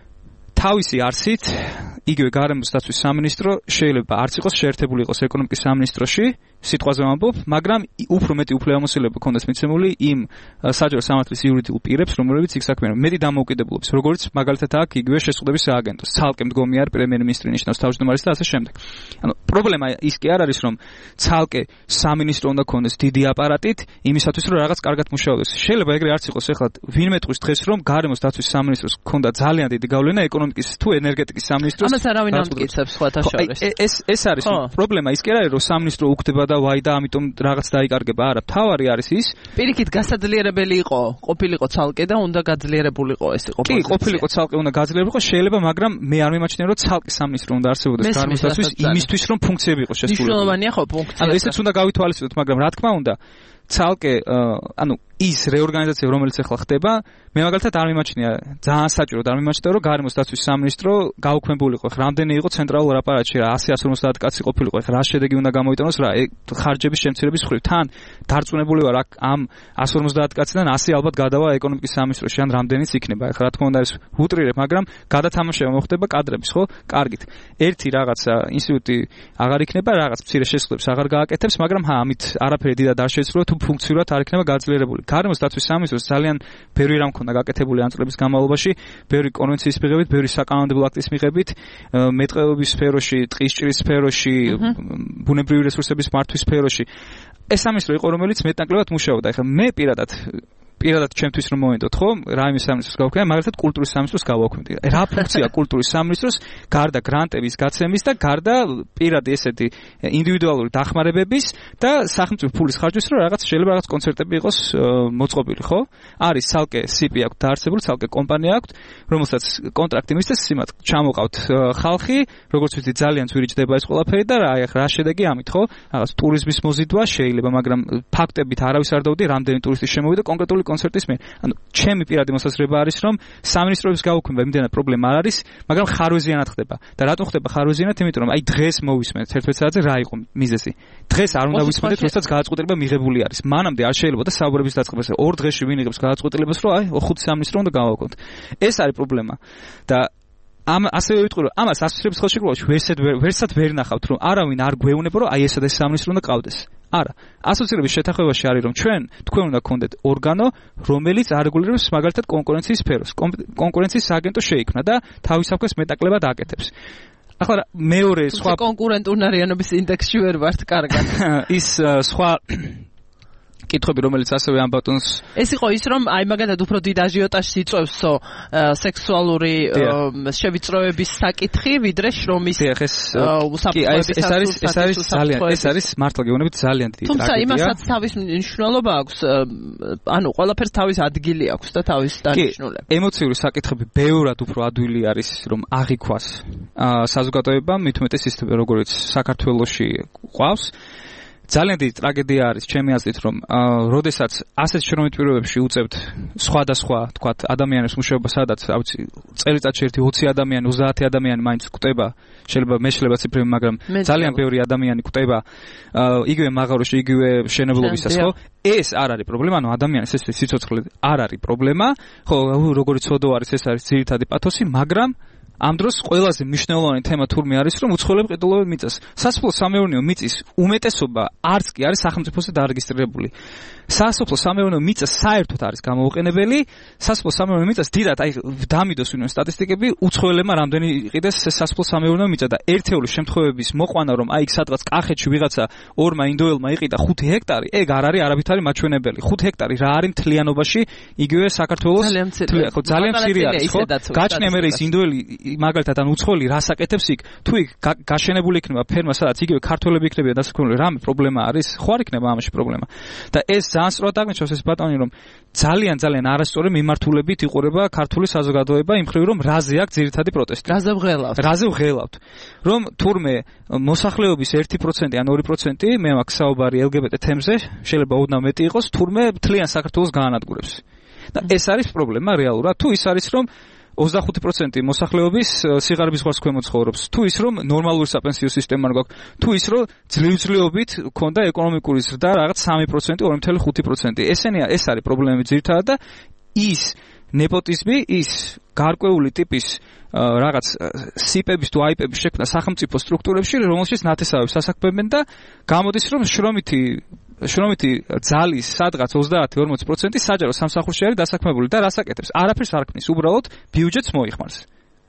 თავისი არსით იგივე გარემოს დაცვის სამინისტრო შეიძლება არც იყოს შეერთებული იყოს ეკონომიკის სამინისტროში, სიტყვაზე ვამბობ, მაგრამ უფრო მეტი უფლებამოსილება ქონდეს მიცემული იმ საჯარო სამართლის იურიდიულ პირებს, რომლებიც იქ საქმიანობენ. მეტი დამოუკიდებლობის, როგორც მაგალითად აქ იგივე შეზღუდების სააგენტოს. ცალკე მდგომი არის პრემიერ-მინისტრი ნიშნავს თავმჯდომარის და ასე შემდეგ. ანუ პრობლემა ის კი არ არის, რომ ცალკე სამინისტრო უნდა ქონდეს დიდი აპარატით იმისათვის, რომ რაღაც კარგად მუშაობდეს. შეიძლება ეგრე არც იყოს, ეხლა ვინმე ტყვის დღეს, რომ გარემოს დაცვის სამინისტროს ქონდა ძალიან დიდი გავლენა ეკონომიკის ეკონომიკის თუ ენერგეტიკის სამინისტროს. ამას არავინ ამტკიცებს სხვათა შორის. ეს ეს არის პრობლემა, ის კი არის რომ სამინისტრო უხდება და ვაი და ამიტომ რაღაც დაიკარგება. არა, თავარი არის ის. პირიქით გასაძლიერებელი იყო, ყოფილიყო ცალკე და უნდა გაძლიერებულიყო ეს იყო პოზიცია. კი, ყოფილიყო ცალკე უნდა გაძლიერებულიყო, შეიძლება, მაგრამ მე არ მიმაჩნია რომ ცალკე სამინისტრო უნდა არსებობდეს გარემოსდაცვის იმისთვის რომ ფუნქციები იყოს შესრულებული. მნიშვნელოვანია ხო ფუნქცია. ანუ ესეც უნდა გავითვალისწინოთ, მაგრამ რა თქმა უნდა ცალკე ანუ ის რეორგანიზაცია რომელიც ახლა ხდება მე მაგალითად არ მიმაჩნია ძალიან საჭირო და არ მიმაჩნია რომ გარემოსდაცვის სამინისტრო გაუქმებულიყო ხა რამდენი იყო ცენტრალურ აპარატში რა ასი ათორმოცდაათი კაცი ყოფილიყო ხა რა შედეგი უნდა გამოიტანოს რა ხარჯების შემცირების მხრივ თან დარწმუნებული ვარ ამ ასი ორმოცდაათი კაციდან ასი ალბათ გადავა ეკონომიკის სამინისტროში ან რამდენიც იქნება ხა რა თქმა უნდა ეს უტრირებ მაგრამ გადათამაშება მოხდება კადრების ხო კარგით ერთი რაღაცა ინსტიტუტი აღარ იქნება რაღაც მცირე შესაძლებლებს აღარ გააკეთებს მაგრამ ჰა ამით არაფერი დიდად არ შეიცვლება თუ ფუნქციურად არ იქნება გაძლიერებული გარემოსდაცვის სამინისტროს ძალიან ბევრი რამ ქონდა გაკეთებული ამ წლების განმავლობაში, ბევრი კონვენციის მიღებით, ბევრი საკანონმდებლო აქტის მიღებით, მეტყევების სფეროში, ტყისჭრის სფეროში, ბუნებრივი რესურსების მართვის სფეროში. ეს სამინისტრო იყო, რომელიც მეტნაკლებად მუშაობდა. ეხლა მე პირადად პირადად ჩემთვის რომ მოვიდოთ, ხო? რაიმე სამინისტროს გავუქმე, მაგალითად კულტურის სამინისტროს გავაქვემდი. რა ფუნქცია კულტურის სამინისტროს გარდა გრანტების გაცემის და გარდა პირადი ესეთი ინდივიდუალური დახმარებების და სახელმწიფო ფულის ხარჯვის რომ რაღაც შეიძლება რაღაც კონცერტები იყოს მოწყობილი, ხო? არის ცალკე სიპი აქვს დაარსებული, ცალკე კომპანია აქვს, რომელსაც კონტრაქტი მისცეს, იმათ ჩამოყავთ ხალხი, როგორც ვიცი ძალიან ძვირიჭდება ეს ყველაფერი და რა, აი რა შედეგი ამით, ხო? რაღაც ტურიზმის მოზიდვა შეიძლება, მაგრამ ფაქტებით არავის არ დავდი, რამდენი ტურისტი შემოვიდა კონკრეტული კონცერტის მე. ანუ ჩემი პირადი მოსაზრება არის რომ სამინისტროების გაუქმება იმდენად პრობლემა არ არის, მაგრამ ხარვეზიანად ხდება. და რატომ ხდება ხარვეზიანად? იმიტომ რომ აი დღეს მოვისმენთ ერთ-ერთ საათზე რა იყო მიზეზი. დღეს არ უნდა ვისმენთ, როდესაც გადაწყვეტილება მიღებული არის. მანამდე არ შეიძლება საუბრების დაწყებას ორ დღეში ვინიღებს გადაწყვეტილებას, რომ აი ხუთი სამინისტრო უნდა გავაკეთოთ. ეს არის პრობლემა. და ამ ასევე ვიტყვი რომ ამას ასოცირების ხელშეკრულებაში ვერსად ვერსად ვერ ნახავთ რომ არავინ არ გვეუბნება რომ აი ესა და ეს სამინისტრო უნდა ყავდეს. არა, ასოცირების შეთანხმებაში არის რომ ჩვენ თქვენ უნდა გქონდეთ ორგანო, რომელიც არეგულირებს მაგალითად კონკურენციის სფეროს. კონკურენციის სააგენტო შეიქმნა და თავის საქმეს მეტაკლებად აკეთებს. ახლა მეორე სხვა კონკურენტუნარიანობის ინდექსში ვერ ვართ კარგად. ის სხვა კითხვები რომელიც ასევე ამ ბატონს ეს იყო ის რომ აი მაგალითად უფრო დიდ აჟიოტაჟს იწვევსო სექსუალური შევიწროების საკითხი ვიდრე შრომის უსაფრთხოების ეს არის ეს არის ძალიან ეს არის მართლა გეუბნებით ძალიან დიდი ტრაგედია. თუმცა იმასაც თავის მნიშვნელობა აქვს ანუ ყველაფერს თავის ადგილი აქვს და თავის დანიშნულება. ემოციური საკითხები ბევრად უფრო ადვილი არის რომ აღიქვას საზოგადოებამ მით უმეტეს ის როგორც საქართველოში ყავს. ძალიან დიდი ტრაგედია არის ჩემი აზრით რომ როდესაც ასეთ შრომით პირობებში უწევთ სხვადასხვა თქვათ ადამიანებს მუშაობა სადაც ავიცი წელიწადში ერთი ოცი ადამიანი ოცდაათი ადამიანი მაინც კვდება შეიძლება მე შეიძლება ციფრები მაგრამ ძალიან ბევრი ადამიანი კვდება იგივე მაღაროში იგივე მშენებლობისას ხო ეს არ არის პრობლემა ანუ ადამიანის ეს სიცოცხლე არ არის პრობლემა ხო როგორც ცოდო არის ეს არის ძირითადი პათოსი მაგრამ ამ დროს ყველაზე მნიშვნელოვანი თემა თურმე არის რომ უცხოელები ყიდულობენ მიწას. სასოფლო სამეურნეო მიწის უმეტესობა არც კი არის სახელმწიფოსა დარეგისტრირებული. სასოფლო სამეურნეო მიწა საერთოდ არის გამოუყენებელი. სასოფლო სამეურნეო მიწას დიდად აი დამიდოს ვინმე სტატისტიკები უცხოელებმა რამდენი იყიდეს სასოფლო სამეურნეო მიწა და ერთეული შემთხვევების მოყვანა რომ აი სადღაც კახეთში ვიღაცა ორმა ინდოელმა იყიდა ხუთი ჰექტარი, ეგ არ არის არავითარი მაჩვენებელი. ხუთი ჰექტარი რა არის მთლიანობაში იგივე საქართველოს ხო ძალიან მცირე არის ხო? გაჩნია მე ის ინდოელი მაგალითად ან უცხოელი რას აკეთებს იქ თუ იქ გაშენებული იქნება ფერმა სადაც იგივე ქართველები იქნებიან დასაქმებული რამე პრობლემა არის ხო არ იქნება ამაში პრობლემა და ეს ძალიან სწორად აღნიშნავს ეს ბატონი რომ ძალიან ძალიან არასწორი მიმართულებით იყურება ქართული საზოგადოება იმ ხრივ რომ რაზე აქვს ძირითადი პროტესტი რაზე ვღელავთ რაზე ვღელავთ რომ თურმე მოსახლეობის ერთი პროცენტი ან ორი პროცენტი მე მაქვს საუბარი ელ გი ბი ტე თემზე შეიძლება ოდნავ მეტი იყოს თურმე მთლიან საქართველოს გაანადგურებს და ეს არის პრობლემა რეალურად თუ ის არის რომ ოცდახუთი პროცენტი მოსახლეობის სიღარიბის ზღვარს ქვემოთ ცხოვრობს. თუ ის რომ ნორმალური საპენსიო სისტემა არ გვაქვს, თუ ის რომ ძლივ-ძლივობით ქონდა ეკონომიკური ზრდა რაღაც სამი პროცენტი, ორი ნული ხუთი პროცენტი. ესენია ეს არის პრობლემები ძირითადად და ის ნეპოტიზმი, ის გარკვეული ტიპის რაღაც სიპების თუ აიპების შექმნა სახელმწიფო სტრუქტურებში, რომელშიც ნათესავებს ასაქმებენ და გამოდის რომ შრომითი შრომითი ძალის სადღაც ოცდაათი ორმოცი პროცენტი საჯარო სამსახურში არის დასაქმებული და რას აკეთებს? არაფერს არ ქმნის, უბრალოდ ბიუჯეტს მოიხმარს.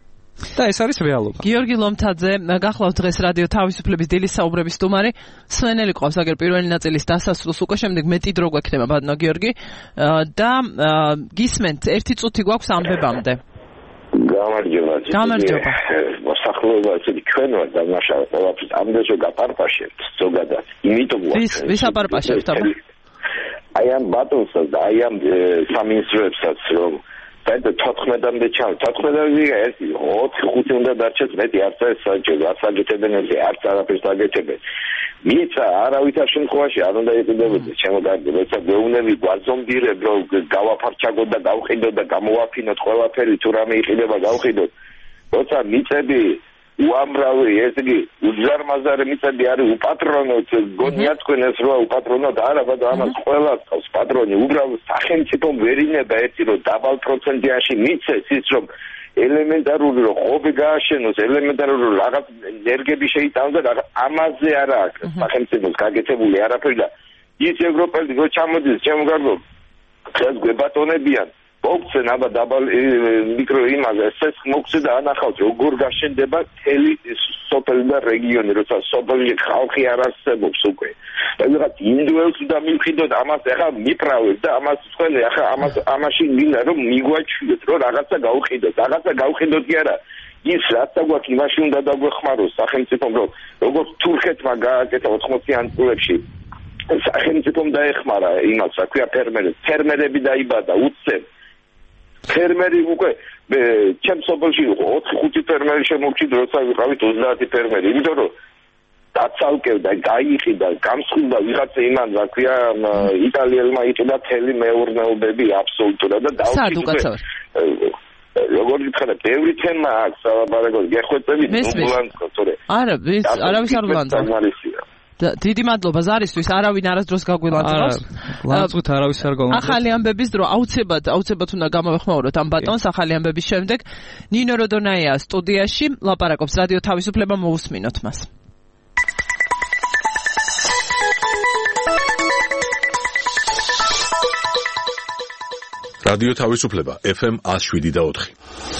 და ეს არის რეალობა. გიორგი ლომთაძე, გახლავთ დღეს რადიო თავისუფლების დილის საუბრების სტუმარი. სვენელი ყავს აგერ პირველი ნაწილის დასასრულს, უკვე შემდეგ მეტი დრო გვექნება ბატონო გიორგი და გისმენთ ერთი წუთი გვაქვს ამბებამდე. გამარჯობა. გამარჯობა. მოსახლეობა ისეთი ჩვენ ვარ დამაშავე ყველაფერს ამდენშო გაპარპაშებთ ზოგადად. იმიტომ ვარ. ვის ვის აპარპაშებთ აბა? აი ამ ბატონსაც და აი ამ სამინისტროებსაც რომ და თოთხმეტამდე ჩავ. თოთხმეტამდე ერთი ოთხი ხუთი უნდა დარჩეს მეტი არც ეს საჭირო, არც აგეთებენ ეს არც არაფერს აგეთებენ. მიწა არავითარ შემთხვევაში არ უნდა იყიდებოდეს ჩემო კარგი, როცა გვეუბნები გვაზომბირებ რომ გავაფარჩაგოთ და გავყიდოთ და გამოვაფინოთ ყველაფერი თუ რამე იყიდება გავყიდოთ. როცა მიწები უამრავი ესე იგი უზარმაზარი მიწები არის უპატრონოთ, გონია თქვენ ეს რა უპატრონოთ არა, ბატონო ამას ყველას ყავს პატრონი, უბრალოდ სახელმწიფომ ვერ ინება ერთი რომ დაბალ პროცენტიაში მიცეს ის რომ ელემენტარული რომ ხობი გააშენოს, ელემენტარული რომ რაღაც ენერგები შეიტანოს და ამაზე არა აქვს სახელმწიფოს გაკეთებული არაფერი და ის ევროპელი რო ჩამოდის ჩემო კარგო დღეს გვებატონებიან მოგცენ აბა დაბალ მიკრო იმაზე ეს მოგცე და ანახავთ როგორ გაშენდება თელი სოფელი და რეგიონი როცა სოფელი ხალხი არ არსებობს უკვე რაღაც ინდუელს და მივხვდით ამას ახლა მიპრავებ და ამას თქვენ ახლა ამას ამაში მინდა რომ მიგვაჩვიოთ რომ რაღაცა გავყიდოთ რაღაცა გავყიდოთ კი არა ის რაც აგვაქვს იმაში უნდა დაგვეხმაროს სახელმწიფომ რომ როგორც თურქეთმა გააკეთა ოთხმოციან წლებში სახელმწიფომ დაეხმარა იმას რა ქვია ფერმერებს ფერმერები დაიბადა უცებ ფერმერი უკვე ჩემ სოფელში ოთხი ხუთი ფერმერი შემოვჭიდ როცა ვიყავით ოცდაათი ფერმერი იმიტომ რომ დაცალკევდა გაიყიდა გამსხვილდა ვიღაცა იმან რა ქვია იტალიელმა იყიდა თელი მეურნეობები აბსოლუტურად და დავჭირდა როგორ გითხრა ბევრი თემა აქვს საბარაგო გეხვეწებით ნუბლანსკო თორე არა ვის არავის არ ვლანძავს დიდი მადლობა ზარისთვის არავინ არასდროს გაგვილანძღავს ლანძღით არავის არ გოლანძღავს ახალი ამბების დრო აუცილებლად აუცილებლად უნდა გამოვეხმაუროთ ამ ბატონს ახალი ამბების შემდეგ ნინო როდონაია სტუდიაში ლაპარაკობს რადიო თავისუფლება მოусმინოთ მას რადიო თავისუფლება ეფ ემ one oh seven და four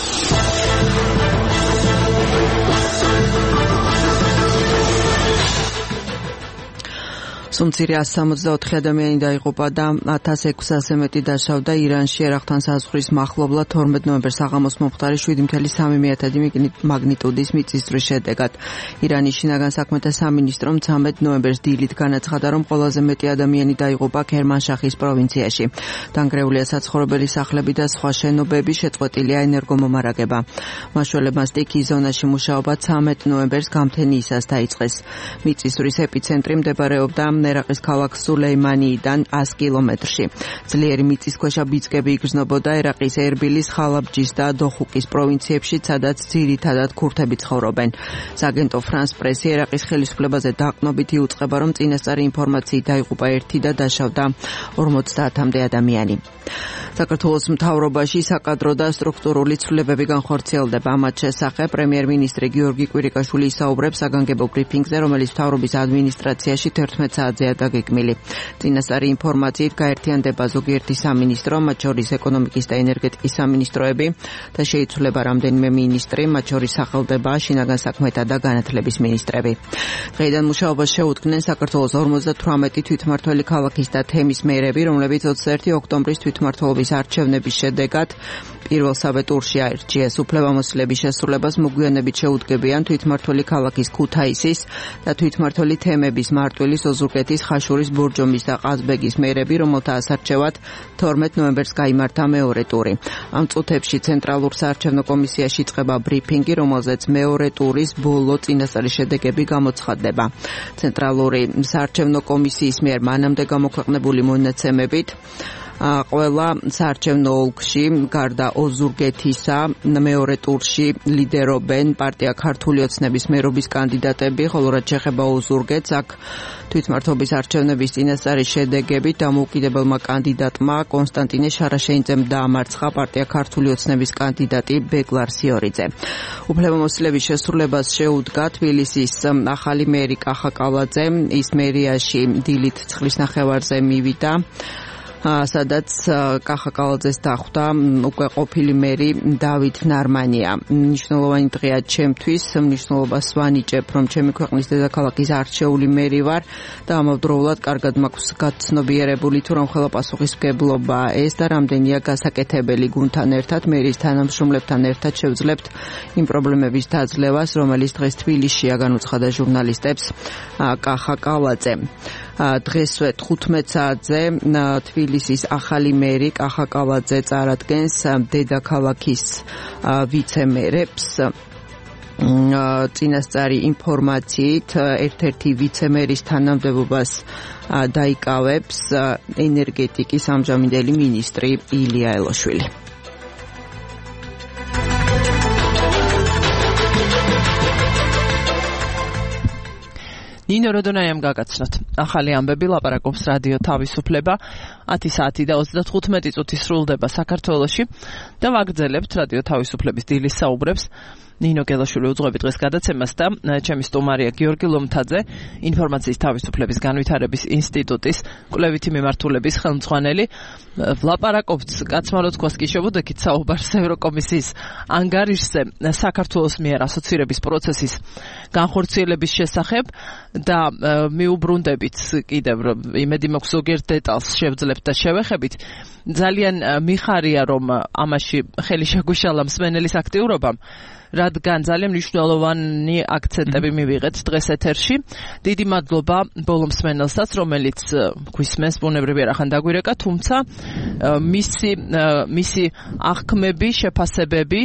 სუმცირე one hundred sixty-four ადამიანი დაიღუპა და one thousand six hundred-ზე მეტი დაშავდა ირანში ერაყთან საზღვრის მახლობლად თორმეტ ნოემბერს საღამოს მომხდარი seven point three მაგნიტუდის მიწისძვრის შედეგად. ირანის შინაგან საქმეთა სამინისტრომ thirteenth ნოემბერს დილით განაცხადა, რომ ყველაზე მეტი ადამიანი დაიღუპა ქერმანშაჰის პროვინციაში. დანგრეულია საცხოვრებელი სახლები და სხვა შენობები, შეწყვეტილია ენერგომომარაგება. მაშველებმა სტიქის ზონაში მუშაობა thirteenth ნოემბერს გამთენიისას დაიწყეს. მიწისძვრის ეპიცენტრი მდებარეობდა ერაყის ქალაქ სულეიმანიიდან one hundred კილომეტრში. ძლიერი მიწისქვეშა ბიძგები იგრძნობოდა ერაყის ერბილის, ხალაბჯის და დოხუკის პროვინციებში, სადაც ძირითადად ქურთები ცხოვრობენ. სააგენტო ფრანს პრესი ერაყის ხელისუფლებაზე დაყრდნობით იუწყება, რომ წინასწარი ინფორმაციით დაიღუპა ერთი და დაშავდა ორმოცდაათამდე ადამიანი. საქართველოს მთავრობაში საკადრო და სტრუქტურული ცვლილებები განხორციელდება. ამათ შესახებ პრემიერ-მინისტრი გიორგი კვირიკაშვილი ისაუბრებს საგანგებო ბრიფინგზე, რომელიც მთავრობის ადმინისტრაციაში eleven საათზეა დაგეგმილი. წინასწარი ინფორმაციით გაერთიანდება ზოგიერთი სამინისტრო, მათ შორის ეკონომიკის და ენერგეტიკის სამინისტროები და შეიცვლება რამდენიმე მინისტრი, მათ შორის სახელდება შინაგან საქმეთა და განათლების მინისტრები. დღეიდან მუშაობას შეუდგნენ საქართველოს forty-eight თვითმმართველი ქალაქის და თემის მერები, რომლებიც twenty-first ოქტომბრის თვითმმართველობის არჩევნების შედეგად პირველსავე ტურში აირჩიეს. უფლებამოსილების შესრულებას მოგვიანებით შეუდგებიან თვითმმართველი ქალაქის ქუთაისის და თვითმმართველი თემების მარტვილის, ოზურგეთის, ხაშურის, ბორჯომის და ყაზბეგის მერები, რომელთა ასარჩევად twelfth ნოემბერს გაიმართა მეორე ტური. ამ წუთებში ცენტრალურ საარჩევნო კომისიაში იწყება ბრიფინგი, რომელზეც მეორე ტურის ბოლო წინასწარი შედეგები გამოცხადდება. ცენტრალური საარჩევნო კომისიის მიერ მანამდე გამოქვეყნებული მონაცემებით ყველა საარჩევნო ოლქში გარდა ოზურგეთისა მეორე ტურში ლიდერობენ პარტია ქართული ოცნების მერობის კანდიდატები, ხოლო რაც შეეხება ოზურგეთს, აქ თვითმმართველობის არჩევნების წინასწარი შედეგებით დამოუკიდებელმა კანდიდატმა კონსტანტინე შარაშენიძემ დაამარცხა პარტია ქართული ოცნების კანდიდატი ბეგლარ სიორიძე. უფლებამოსილების შესრულებას შეუდგა თბილისის ახალი მერი კახა კალაძე, ის მერიაში დილით ცხრილს ნახევარზე მივიდა. სადაც კახაკალაძეს დახვდა უკვე ყოფილი მერი დავით ნარმანია. მნიშვნელოვანი დღეა ჩემთვის, მნიშვნელობას ვანიჭებ, რომ ჩემი ქვეყნის დედაქალაქის არჩეული მერი ვარ და ამავდროულად კარგად მაქვს გაცნობიერებული თუ რომ ხელა პასუხისმგებლობა ეს და რამდენია გასაკეთებელი გუნდთან ერთად მერის თანამშრომლებთან ერთად შევძლებთ იმ პრობლემების დაძლევას, რომელიც დღეს თბილისშია, განუცხადა ჟურნალისტებს კახაკალაძე. დღესვე თხუთმეტ საათზე თბილისის ახალი მერი კახაკალაძე წარადგენს დედაქალაქის ვიცემერებს. წინასწარი ინფორმაციით ერთ-ერთი ვიცემერის თანამდებობას დაიკავებს ენერგეტიკის ამჟამინდელი მინისტრი ილია ელოშვილი. ნინო როდონაიამ გაგაცნოთ. ახალი ამბები ლაპარაკობს რადიო თავისუფლება. ათი საათი და ოცდათხუთმეტი წუთი სრულდება საქართველოში და ვაგრძელებთ რადიო თავისუფლების დილის საუბრებს. ნინო გელაშვილი უძღვები დღეს გადაცემას და ჩემი სტუმარია გიორგი ლომთაძე, ინფორმაციის თავისუფლების განვითარების ინსტიტუტის კვლევითი მიმართულების ხელმძღვანელი. ვლაპარაკობთ კაცმა რო თქვას კი შევუდექით საუბარს ევროკომისიის ანგარიშზე საქართველოს მიერ ასოცირების პროცესის განხორციელების შესახებ და მიუბრუნდებით კიდევ იმედი მაქვს ზოგიერთ დეტალს შევძლებთ და შევეხებით. ძალიან მიხარია რომ ამაში ხელი შეგუშალა მსმენელის აქტიურობამ, რადგან ძალიან მნიშვნელოვანი აქცენტები მივიღეთ დღეს ეთერში. დიდი მადლობა ბოლო მსმენელსაც, რომელიც გვისმენს, ბუნებრივია რახან დაგვირეკა, თუმცა მისი მისი აღქმები, შეფასებები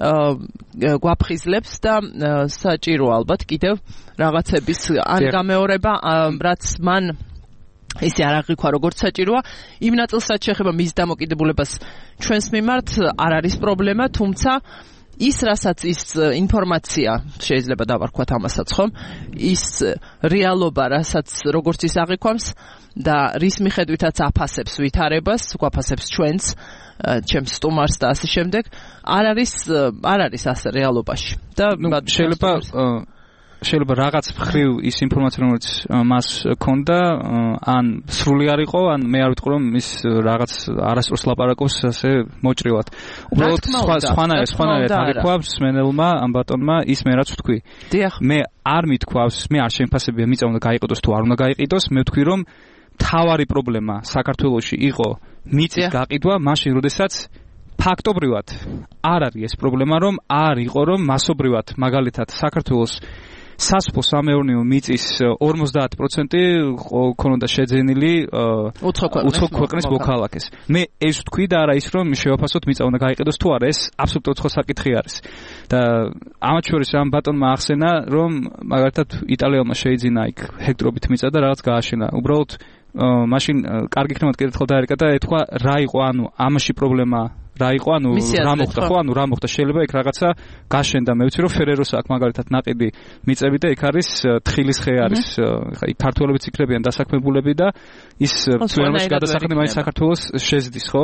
გვაფხიზლებს და საჭირო ალბათ კიდევ რაღაცების ან გამეორება, რაც მან ისე არ აღიქვა როგორც საჭიროა. იმ ნაწილსაც შეეხება მის დამოკიდებულებას ჩვენს მიმართ არ არის პრობლემა, თუმცა ის რასაც ის ინფორმაცია შეიძლება დავარქვათ ამასაც ხომ ის რეალობა რასაც როგორც ის აღიქვამს და რის მიხედვითაც აფასებს ვითარებას, გვაფასებს ჩვენს ჩემს სტუმარს და ასე შემდეგ არ არის არ არის ასე რეალობაში და შეიძლება შეიძლება რაღაც მხრივ ის ინფორმაცია რომელიც მას ქონდა ან სრული არ იყო ან მე არ ვიტყვი რომ ის რაღაც არასწორს ლაპარაკობს ასე მოჭრილად. უბრალოდ სხვა სხვანაირად სხვანაირად აღიქვამს მენელმა ამ ბატონმა ის მე რაც ვთქვი. მე არ მithქვავს, მე არ შემფასებია მიწა უნდა გაიყიდოს თუ არ უნდა გაიყიდოს, მე ვთქვი რომ თავარი პრობლემა საქართველოში იყო მიწის გაყიდვა, მაშინ როდესაც ფაქტობრივად არ არის ეს პრობლემა რომ არ იყო რომ მასობრივად მაგალითად საქართველოს სასოფლო-სამეურნეო მიწის ორმოცდაათი პროცენტი ქონოდა შეძენილი უცხო ქვეყნის მოქალაქეს. მე ეს ვთქვი და არა ის რომ შევაფასოთ მიწა უნდა გაიყიდოს თუ არა, ეს აბსოლუტურად სხვა საკითხი არის. და ამათ შორის ამ ბატონმა ახსენა რომ მაგალითად იტალიელმა შეიძინა იქ ჰექტორობით მიწა და რაღაც გააშენა. უბრალოდ მაშინ კარგი ხნევად კითხვა დაერეკა და ეთქვა რა იყო, ანუ ამაში პრობლემა რა იყო, ანუ რა მოხდა, ხო, ანუ რა მოხდა, შეიძლება იქ რაღაცა გაშენდა. მე ვიცი რომ ფერეროს აქვს მაგალითად ნაყიდი მიწები და იქ არის თხილის ხე არის, ხა იქ ქართველებიც იქნებიან დასაქმებულები და ის პრობლემაში გადასახადი მაინც საქართველოს შეზდის, ხო?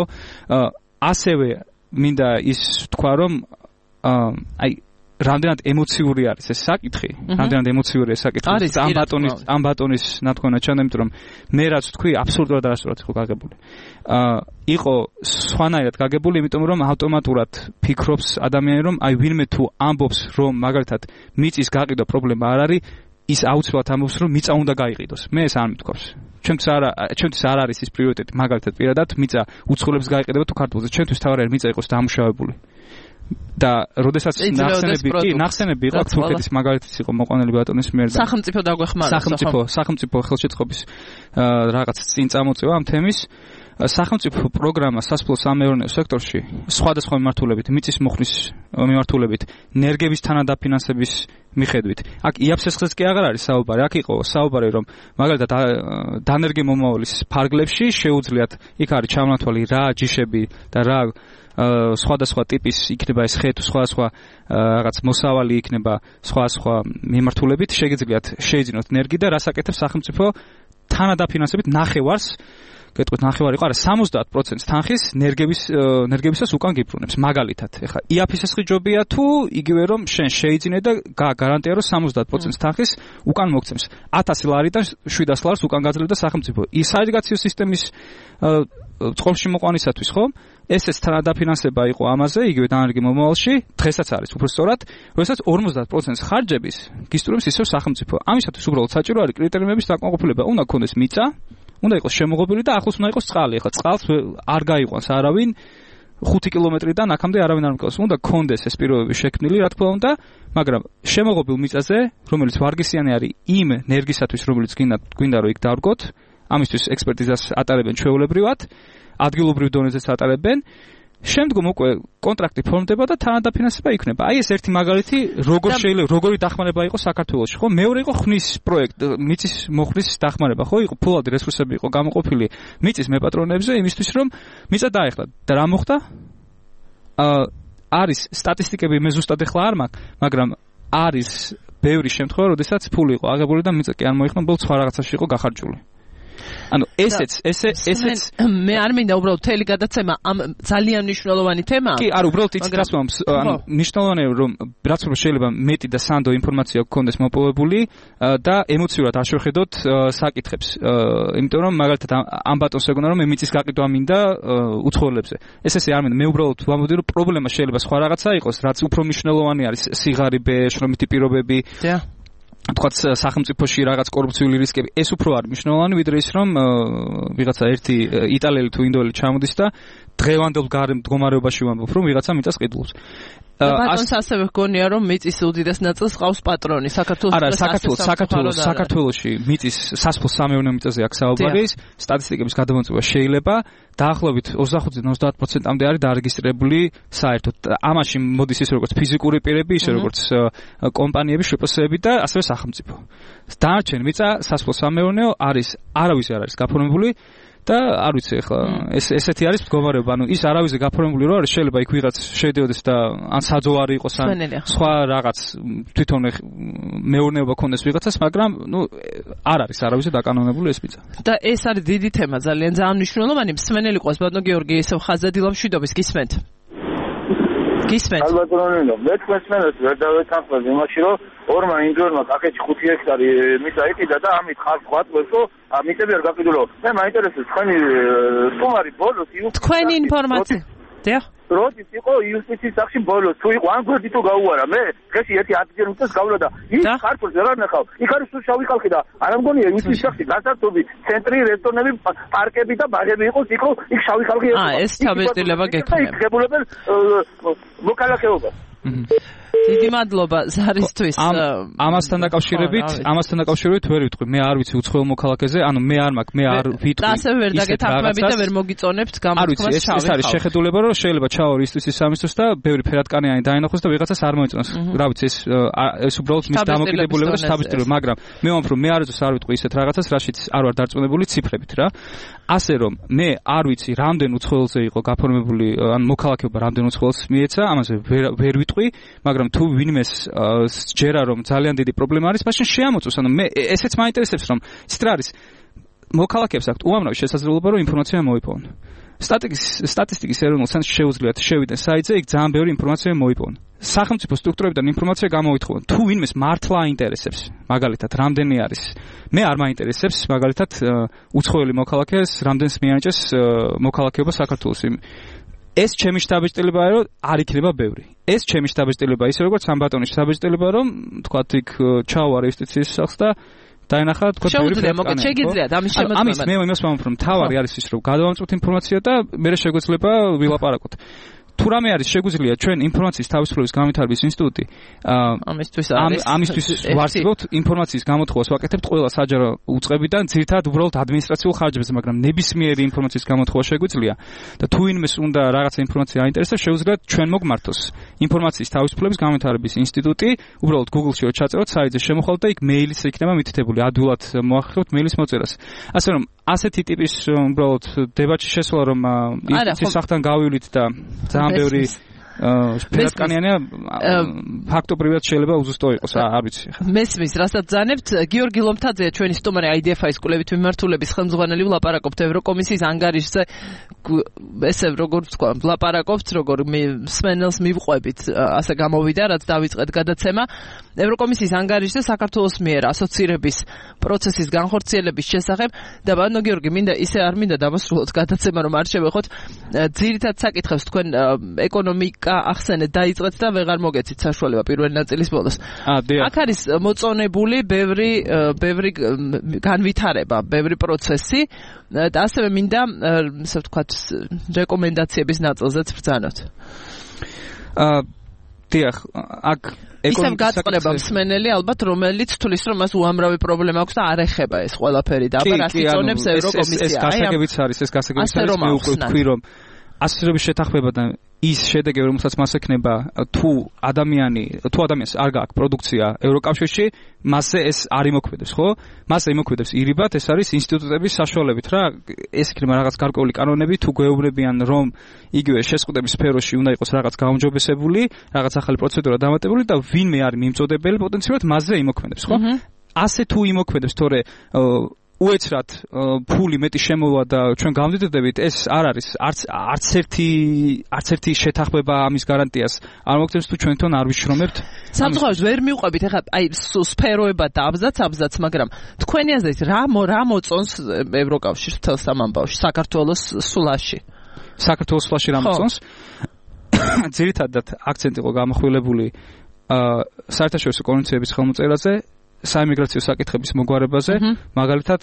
ასევე მინდა ის თქვა რომ აი რამდენად ემოციური არის ეს საკითხი, რამდენად ემოციურია ეს საკითხი. ამ ბატონის ამ ბატონის ნათქვამად ჩანდა, იმიტომ რომ მე რაც ვთქვი, აბსოლუტურად არასწორად იყო გაგებული. აა იყო სხვანაირად გაგებული, იმიტომ რომ ავტომატურად ფიქრობს ადამიანი, რომ აი ვინმე თუ ამბობს, რომ მაგალითად მიწის გაყიდვა პრობლემა არ არის, ის აუცილებლად ამბობს, რომ მიწა უნდა გაიყიდოს. მე ეს არ მithქვავს. ჩვენთვის არა, ჩვენთვის არ არის ის პრიორიტეტი, მაგალითად პირადად მიწა უცხოელებს გაიყიდება თუ ქართველებს. ჩვენთვის თავი არის მიწა იყოს დამუშავებული. და როდესაც ნახსენები კი ნახსენები იყო თურქეთის მაგალითიც იყო მოყვანილი ბატონის მიერ და სახელმწიფო დაგვეხმარა სახელმწიფო სახელმწიფო ხელშეწყობის რაღაც წინ წამოწევა ამ თემის სახელმწიფო პროგრამა სასოფლო-სამეურნეო სექტორში სხვადასხვა მიმართულებით მიწის მოხლის მიმართულებით ნერგების თანადაფინანსების მიხედვით აქ იაფსესხლეც კი აღარ არის საუბარი აქ იყო საუბარი რომ მაგალითად დანერგი მომავლის ფარგლებში შეუძლიათ იქ არის ჩამონათვალი რა ჯიშები და რა სხვადასხვა ტიპის იქნება ეს ხე თუ სხვადასხვა რაღაც მოსავალი იქნება სხვადასხვა მიმართულებით შეგიძლიათ შეიძინოთ ნერგი და რას აკეთებს სახელმწიფო თანადაფინანსებით ნახევარს გეტყვით ნახევარი იყო არა სამოცდაათ პროცენტს თანხის ნერგების ნერგებისას უკან გიბრუნებს მაგალითად ეხლა იაფის ეს ხიჯობია თუ იგივე რომ შენ შეიძინე და გარანტია რომ სამოცდაათ პროცენტს თანხის უკან მოგცემს ათასი ლარიდან შვიდას ლარს უკან გაძლევდა სახელმწიფო ის საგრეგაციო სისტემის წყალში მოყვანისათვის, ხო? ესეც თანადაფინანსება იყო ამაზე, იგივე დანარგი მომავალში, დღესაც არის უფრო სწორად, როდესაც ორმოცდაათ პროცენტს ხარჯების გისწრებს ისევ სახელმწიფო. ამისათვის უბრალოდ საჭირო არის კრიტერიუმების დაკმაყოფილება. უნდა ქონდეს მიწა, უნდა იყოს შემოღობილი და ახლოს უნდა იყოს წყალი. ახლა წყალს არ გაიყვანს არავინ ხუთი კილომეტრიდან აქამდე არავინ არ მკავს. უნდა ქონდეს ეს პირობები შექმნილი, რა თქმა უნდა, მაგრამ შემოღობილ მიწაზე, რომელიც ვარგისიანი არის იმ ნერგისათვის, რომელიც გვინდა რომ იქ დავდგოთ, ამისთვის ექსპერტიზას ატარებენ ჩვეულებრივად, ადგილობრივ დონეზეც ატარებენ. შემდგომ უკვე კონტრაქტი ფორმდება და თანადაფინანსება იქნება. აი ეს ერთი მაგალითი, როგორ შეიძლება, როგორი დახმარება იყო საქართველოში, ხო? მეორე იყო ხნის პროექტ, მიწის მოხდის დახმარება, ხო? იყო ფულადი რესურსები იყო გამოყოფილი მიწის მეპატრონეებზე იმისთვის, რომ მიწა დაეხლა. და რა მოხდა? აა არის სტატისტიკები მე ზუსტად ახლა არ მაქვს, მაგრამ არის ბევრი შემთხვევა, როდესაც ფული იყო აღებული და მიწა კი არ მოიხსნა, ბოლოს სხვა რაღაცაში იყო გახარჯული. ანუ ესეც ესე ესეც მე არ მინდა უბრალოდ თელი გადაცემა ამ ძალიან მნიშვნელოვანი თემაა. კი, არა, უბრალოდ იცით რას მომს, ანუ მნიშვნელოვანია რომ რაც უფრო შეიძლება მეტი და სანდო ინფორმაცია გქონდეს მოპოვებული და ემოციურად არ შევხედოთ საკითხებს. იმიტომ რომ მაგალითად ამ ბატონს ეგონა რომ მე მიწის გაყიდვა მინდა უცხოელებზე. ეს ესე არ მინდა, მე უბრალოდ ვამბობდი რომ პრობლემა შეიძლება სხვა რაღაცა იყოს, რაც უფრო მნიშვნელოვანი არის, სიღარიბე, შრომითი პირობები. თქვათ სახელმწიფოში რაღაც კორუფციული რისკები, ეს უფრო არის მნიშვნელოვანი, ვიდრე ის რომ ვიღაცა ერთი იტალიელი თუ ინდოელი ჩამოდის და დღევანდელ მდგომარეობაში ვამბობ, რომ ვიღაცა მიწას ყიდულობს. ბატონს ასევე გონია რომ მიწის უდიდეს ნაწილს ყავს პატრონი საქართველოს. არა, საქართველოს, საქართველოს, საქართველოში მიწის სასოფლო-სამეურნეო მიწაზე აქ საუბარი ის სტატისტიკების გადამოწმება შეიძლება დაახლოებით ოცდახუთიდან ოცდაათ პროცენტამდე არის დარეგისტრირებული საერთოდ. ამაში მოდის ის როგორც ფიზიკური პირები, ისე როგორც კომპანიები, შპსები და ასევე სახელმწიფო. დანარჩენი მიწა სასოფლო-სამეურნეო არის არავის არ არის გაფორმებული და არ ვიცი ახლა ეს ესეთი არის მდგომარეობა, ანუ ის არავის გაფორმებული რო არის, შეიძლება იქ ვიღაც შედიოდეს და ან საძოვარი იყოს ან სხვა რაღაც თვითონ მეურნეობა ქონდეს ვიღაცას, მაგრამ ნუ არ არის არავის დაკანონებული ეს მიწა. და ეს არის დიდი თემა, ძალიან ძალიან მნიშვნელოვანი. მსმენელი ყავს ბატონო გიორგი ესევ ხაზადილა მშვიდობის გისმენთ. გისმენთ. ალბათ რომ მე თქვენს მენელს ვერ დავეთანხმებ იმაში რომ ორმა ინდოელმა კახეთში ხუთი ჰექტარი მიწა იყიდა და ამით ხალხს ხვატყოს რომ მიწები არ გაყიდულო. მე მაინტერესებს თქვენი სტუმარი ბოლოს თქვენი ინფორმაცია. დიახ. როდის იყო იუსტიციის სახში ბოლოს თუ იყო ან გვერდი თუ გაუარა მე დღეში ერთი ათჯერ მიწას გავლა და ის ქართულს ვერ არნახავ. იქ არის სულ შავი ხალხი და არ ამგონია იუსტიციის სახში გასართობი ცენტრი რესტორნები პარკები და ბაღები იყოს იქ იქ შავი ხალხი იყო. აა ეს თავისუფლება გექნება. იქ ღებულებენ მოკალახეობა. დიდი მადლობა ზარისთვის. ამასთან დაკავშირებით, ამასთან დაკავშირებით ვერ ვიტყვი, მე არ ვიცი უცხოელ მოქალაქეზე, ანუ მე არ მაქვს, მე არ ვიტყვი. და ასევე ვერ დაგეთანხმებით და ვერ მოგიწონებთ გამოთქმას შავი. ეს არის შეხედულება, რომ შეიძლება ჩაორი ისთვის სამისთვის და ბევრი ფერატკანიანი დაინახოს და ვიღაცას არ მოიწონს. რა ვიცი, ეს ეს უბრალოდ მის დამოკიდებულება და სტაბილიზება, მაგრამ მე ვამბობ, რომ მე არასდროს არ ვიტყვი ისეთ რაღაცას, რაშიც არ ვარ დარწმუნებული ციფრებით რა. ასე რომ მე არ ვიცი, რამდენ უცხოელზე იყო გაფორმებული, ან მოქალაქეობა რამდენ უცხოელს მიეცა, ამაზე ვერ ვიტყვი, მაგრამ თუ ვინმეს სჯერა რომ ძალიან დიდი პრობლემა არის, მაშინ შეამოწოს. ანუ მე ესეც მაინტერესებს რომ ის რა არის მოქალაქეებს აქვთ უამრავი შესაძლებლობა რომ ინფორმაცია მოიპოვონ. სტატისტიკის სტატისტიკის ეროვნულ ცენტრში შეუძლიათ შევიდნენ საიტზე, იქ ძალიან ბევრი ინფორმაცია მოიპოვონ. სახელმწიფო სტრუქტურებიდან ინფორმაცია გამოითხოვონ. თუ ვინმეს მართლა აინტერესებს, მაგალითად, რამდენი არის, მე არ მაინტერესებს, მაგალითად, უცხოელი მოქალაქეს რამდენს მიანიჭეს მოქალაქეობა საქართველოს. ეს ჩემი შთაბეჭდილებაა, რომ არ იქნება ბევრი. ეს ჩემი შთაბეჭდილება, ისე როგორც ამ ბატონის შთაბეჭდილება, რომ თქვათ იქ ჩაუარა იუსტიციის სახლს და დაინახა თქვათ ბევრი ფაქტი. შეგიძლიათ ამის შემოწმება. ამის მე იმას ვამბობ, რომ თავარი არის ის, რომ გადავამწვით ინფორმაცია და მე შეგვეძლება ვილაპარაკოთ. თუ რამე არის შეგვიძლია ჩვენ ინფორმაციის თავისუფლების განვითარების ინსტიტუტი ამისთვის არის ამისთვის ვარცხებთ ინფორმაციის გამოთხოვას ვაკეთებთ ყველა საჯარო უწყებიდან ძირითადად უბრალოდ ადმინისტრაციულ ხარჯებზე, მაგრამ ნებისმიერი ინფორმაციის გამოთხოვა შეგვიძლია და თუ ვინმეს უნდა რაღაცა ინფორმაცია აინტერესებს, შეუძლიათ ჩვენ მოგმართოს ინფორმაციის თავისუფლების განვითარების ინსტიტუტი, უბრალოდ Google-ში რო ჩაწეროთ, საიტზე შემოხვალთ და იქ მეილიც იქნება მითითებული, ადვილად მოახერხებთ მეილის მოწერას. ასე რომ ასეთი ტიპის უბრალოდ დებატში შესვლა რომ ის სახთან გავივლით და ძალიან ბევრი ფერატკანიანია ფაქტობრივად შეიძლება უზუსტო იყოს, არ ვიცი. მესმის, რასაც ძანებთ, გიორგი ლომთაძეა ჩვენი სტუმარი აი დი ეფ აის კვლევით მიმართულების ხელმძღვანელი, ვლაპარაკობთ ევროკომისიის ანგარიშზე. ესე როგორ ვთქვა, ვლაპარაკობთ, როგორ მსმენელს მივყვებით, ასე გამოვიდა, რაც დავიწყეთ გადაცემა. ევროკომისიის ანგარიშზე საქართველოს მიერ ასოცირების პროცესის განხორციელების შესახებ და ბატონო გიორგი, მინდა ისე არ მინდა დავასრულოთ გადაცემა, რომ არ შევეხოთ ძირითად საკითხებს თქვენ ეკონომიკა ახსენეთ დაიწყეთ და ვეღარ მოგეცით საშუალება პირველი ნაწილის ბოლოს. აქ არის მოწონებული ბევრი ბევრი განვითარება, ბევრი პროცესი და ასევე მინდა ასე ვთქვათ რეკომენდაციების ნაწილზეც ბრძანოთ. აა დიახ, აქ ისევ გაწყდება მსმენელი ალბათ, რომელიც თulis რომ მას უამრავი პრობლემა აქვს და არ ეხება ეს ყველაფერი და აბა რას იწონებს ევროკომისია. ეს გასაგებიც არის, ეს გასაგებიც არის, მე უკვე ვთქვი რომ ასოციირების შეთანხმება და ის შედეგი, რომელსაც მას ექნება, თუ ადამიანი, თუ ადამიანს არ გააქვს პროდუქცია ევროკავშირში, მასზე ეს არ იმოქმედებს, ხო? მასზე იმოქმედებს ირიბად, ეს არის ინსტიტუტების საშუალებით რა, ეს იქნება რაღაც გარკვეული კანონები, თუ გვეუბნებიან, რომ იგივე შეზღუდების სფეროში უნდა იყოს რაღაც გაუმჯობესებული, რაღაც ახალი პროცედურა დამატებული და ვინმე არის მიმწოდებელი პოტენციალურად მასზე იმოქმედებს, ხო? ასე თუ იმოქმედებს, თორე უეცრად ფული მეტი შემოვა და ჩვენ გამდიდრდებით, ეს არ არის არც არც ერთი არც ერთი შეთანხმება ამის გარანტიას არ მოგცემს თუ ჩვენ თვითონ არ ვიშრომებთ. სამწუხაროდ ვერ მივყვებით ახლა აი სფეროება და აბზაც აბზაც, მაგრამ თქვენი აზრით რა რა მოწონს ევროკავშირს თელს ამ ამბავში საქართველოს სულაში? საქართველოს სულაში რა მოწონს? ძირითადად აქცენტი იყო გამახვილებული საერთაშორისო კონვენციების ხელმოწერაზე, საიმიგრაციო საკითხების მოგვარებაზე, მაგალითად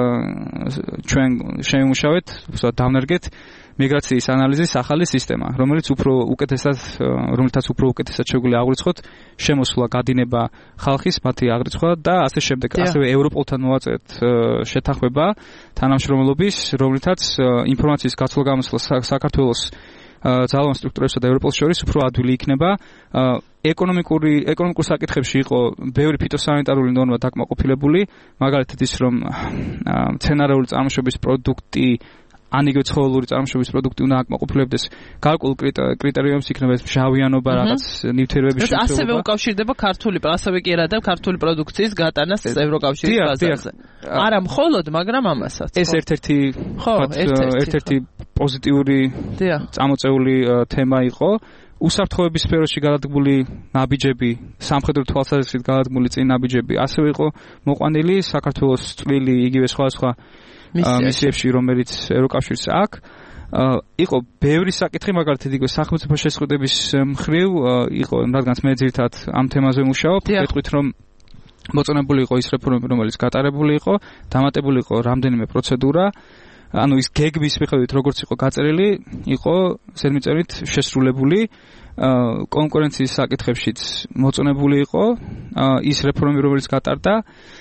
ჩვენ შევიმუშავეთ, უბრალოდ დავნერგეთ მიგრაციის ანალიზის ახალი სისტემა, რომელიც უფრო უკეთესად, რომელთაც უფრო უკეთესად შეგვიძლია აღვიცხოთ შემოსვლა, გადინება ხალხის, მათი აღრიცხვა და ასე შემდეგ. ასევე ევროპოლთან მოვაწერეთ შეთანხმება თანამშრომლობის, რომელთაც ინფორმაციის გაცვლა-გამოსვლა საქართველოს ძალოვან სტრუქტურებსა და ევროპოლს შორის უფრო ადვილი იქნება. ეკონომიკური ეკონომიკურ საკითხებში იყო ბევრი ფიტოსანიტარული ნორმა დაკმაყოფილებული, მაგალითად ის რომ მცენარეული წარმოშობის პროდუქტი ან იგივე ცხოველური წარმოშობის პროდუქტი უნდა აკმაყოფილებდეს გარკვეულ კრიტერიუმს, იქნება ეს მჟავიანობა, რაღაც ნივთიერებების შემცველობა. ასევე უკავშირდება ქართული, ასევე კი არა და ქართული პროდუქციის გატანას ევროკავშირის ბაზარზე. არა მხოლოდ, მაგრამ ამასაც. ეს ერთ-ერთი ერთ-ერთი პოზიტიური წამოწეული თემა იყო. უსაფრთხოების სფეროში გადადგმული ნაბიჯები, სამხედრო თვალსაზრისით გადადგმული წინ ნაბიჯები, ასევე იყო მოყვანილი საქართველოს წვლილი იგივე სხვადასხვა მისიებში, რომელიც ევროკავშირს აქვს. იყო ბევრი საკითხი, მაგალითად იგივე სახელმწიფო შეზღუდების მხრივ იყო, რადგანაც მე ძირითადად ამ თემაზე მუშაობ, გეტყვით რომ მოწონებული იყო ის რეფორმები, რომელიც გატარებული იყო, დამატებული იყო რამდენიმე პროცედურა. ანუ ის გეგმის მიხედვით როგორც იყო გაწერილი, იყო ზედმიწევნით შესრულებული, კონკურენციის საკითხებშიც მოწონებული იყო ის რეფორმები, რომელიც გატარდა.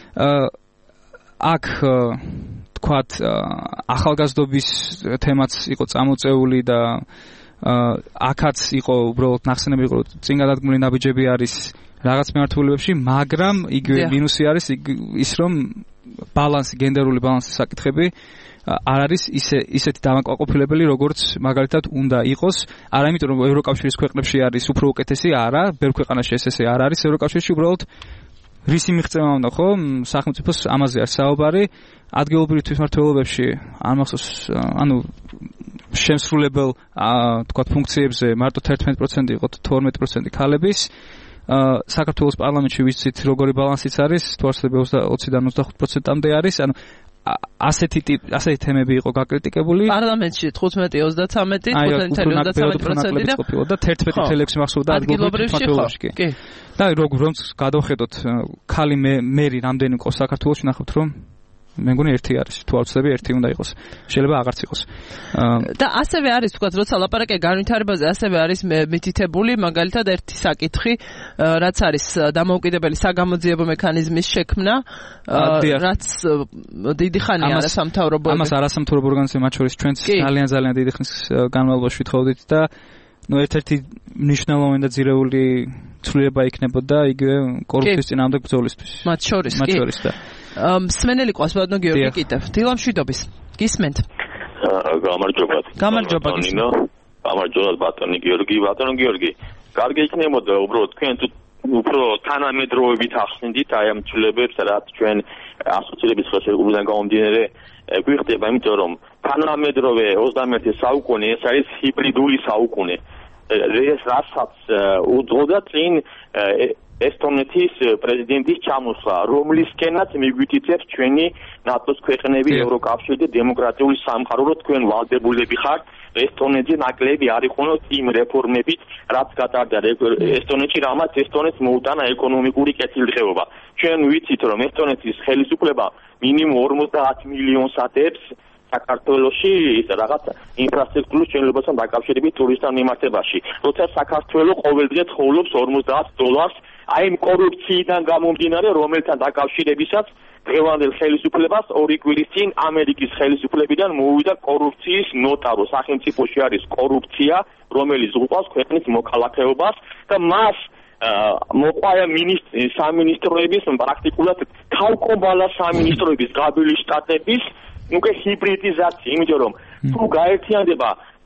აქ თქვათ ახალგაზრდობის თემაც იყო წამოწეული და აქაც იყო უბრალოდ ნახსენები იყო წინ გადადგმული ნაბიჯები არის რაღაც მიმართულებებში, მაგრამ იგივე მინუსი არის ის რომ ბალანსი, გენდერული ბალანსის საკითხები არ არის ისე ისეთი დამაკმაყოფილებელი, როგორც მაგალითად უნდა იყოს. არა იმიტომ რომ ევროკავშირის ქვეყნებში არის უფრო უკეთესი, არა, ბევრ ქვეყანაში ეს ესე არ არის ევროკავშირში, უბრალოდ რისი მიღწევა უნდა ხო? სახელმწიფოს ამაზე არის საუბარი. ადგილობრივ თვითმმართველობებში არ მახსოვს, ანუ შემსრულებელ თქვათ ფუნქციებზე მარტო თერთმეტი პროცენტი იყო, თორმეტი პროცენტი ქალების. საქართველოს პარლამენტში ვიცით როგორი ბალანსიც არის, თუ არ ვცდები ოციდან ოცდახუთ პროცენტამდე არის, ანუ ასეთი ტიპ ასეთი თემები იყო გაკრიტიკებული. პარლამენტში თხუთმეტი ოცდათვრამეტი პროცენტი და და თერთმეტი წელი ექვსი მახსოვდა ადგილობრივ თვითმმართველობაში. კი. და როგორ რომ გადავხედოთ ქალი მერი რამდენი ყავს საქართველოში, ნახავთ რომ მე მგონი ერთი არის, თუ არ ვცდები ერთი უნდა იყოს. შეიძლება აღარც იყოს. და ასევე არის თქვა, როცა ლაპარაკია განვითარებაზე, ასევე არის მითითებული მაგალითად ერთი საკითხი, რაც არის დამოუკიდებელი საგამოძიებო მექანიზმის შექმნა, რაც დიდი ხანია არასამთავრობო. ამას არასამთავრობო ორგანიზაციები, მათ შორის ჩვენც ძალიან ძალიან დიდი ხნის განმავლობაში ვითხოვდით და ნუ ერთ-ერთი მნიშვნელოვანი და ძირეული ცვლილება იქნებოდა იგივე კორუფციის წინააღმდეგ ბრძოლისთვის. მათ შორის, კი. და მსმენელი ყავს ბატონო გიორგი კიდევ. დილამშვიდობის. გისმენთ? გამარჯობა. გამარჯობა. გამარჯობა ბატონი გიორგი, ბატონო გიორგი. კარგი იქნებოდა უბრალოდ თქვენ თუ უფრო თანამედროვეებით ახსნით აი ამ ცვლილებებს, რაც ჩვენ ასოცირების ხელშეკრულებიდან გამომდინარე გვიხდება, იმიტომ რომ თანამედროვე ოცდამეერთე საუკუნე ეს არის ჰიბრიდული საუკუნე. ეს რასაც უძღოდა წინ ესტონეთის პრეზიდენტის ჩამოსვლა, რომლისკენაც მიგვიტიცებს ჩვენი ნატოს ქვეყნები, ევროკავშირი და დემოკრატიული სამყარო, რომ თქვენ ვალდებულები ხართ ესტონეთზე ნაკლები არ იყვნოთ იმ რეფორმებით, რაც გატარდა ესტონეთში, რამაც ესტონეთს მოუტანა ეკონომიკური კეთილდღეობა. ჩვენ ვიცით, რომ ესტონეთის ხელისუფლება მინიმუმ ორმოცდაათ მილიონს ატებს საქართველოში რაღაც ინფრასტრუქტურის მშენებლობასთან დაკავშირებით ტურისტთა მიმართებაში. როცა საქართველო ყოველდღე ცხოვრობს ორმოცდაათ დოლარს აი იმ კორუფციიდან გამომდინარე, რომელთან დაკავშირებისაც დღევანდელ ხელისუფლებას ორი კვირის წინ ამერიკის ხელისუფლებიდან მოუვიდა კორუფციის ნოტა, რომ სახელმწიფოში არის კორუფცია, რომელიც უყვავს ქვეყნის მოქალაქეობას და მას მოყვაია მინისტრი სამინისტროების პრაქტიკულად თავკომბალა სამინისტროების გაბილი შტატების უკვე ჰიბრიდიზაცია, იმიტომ რომ თუ გაერთიანდება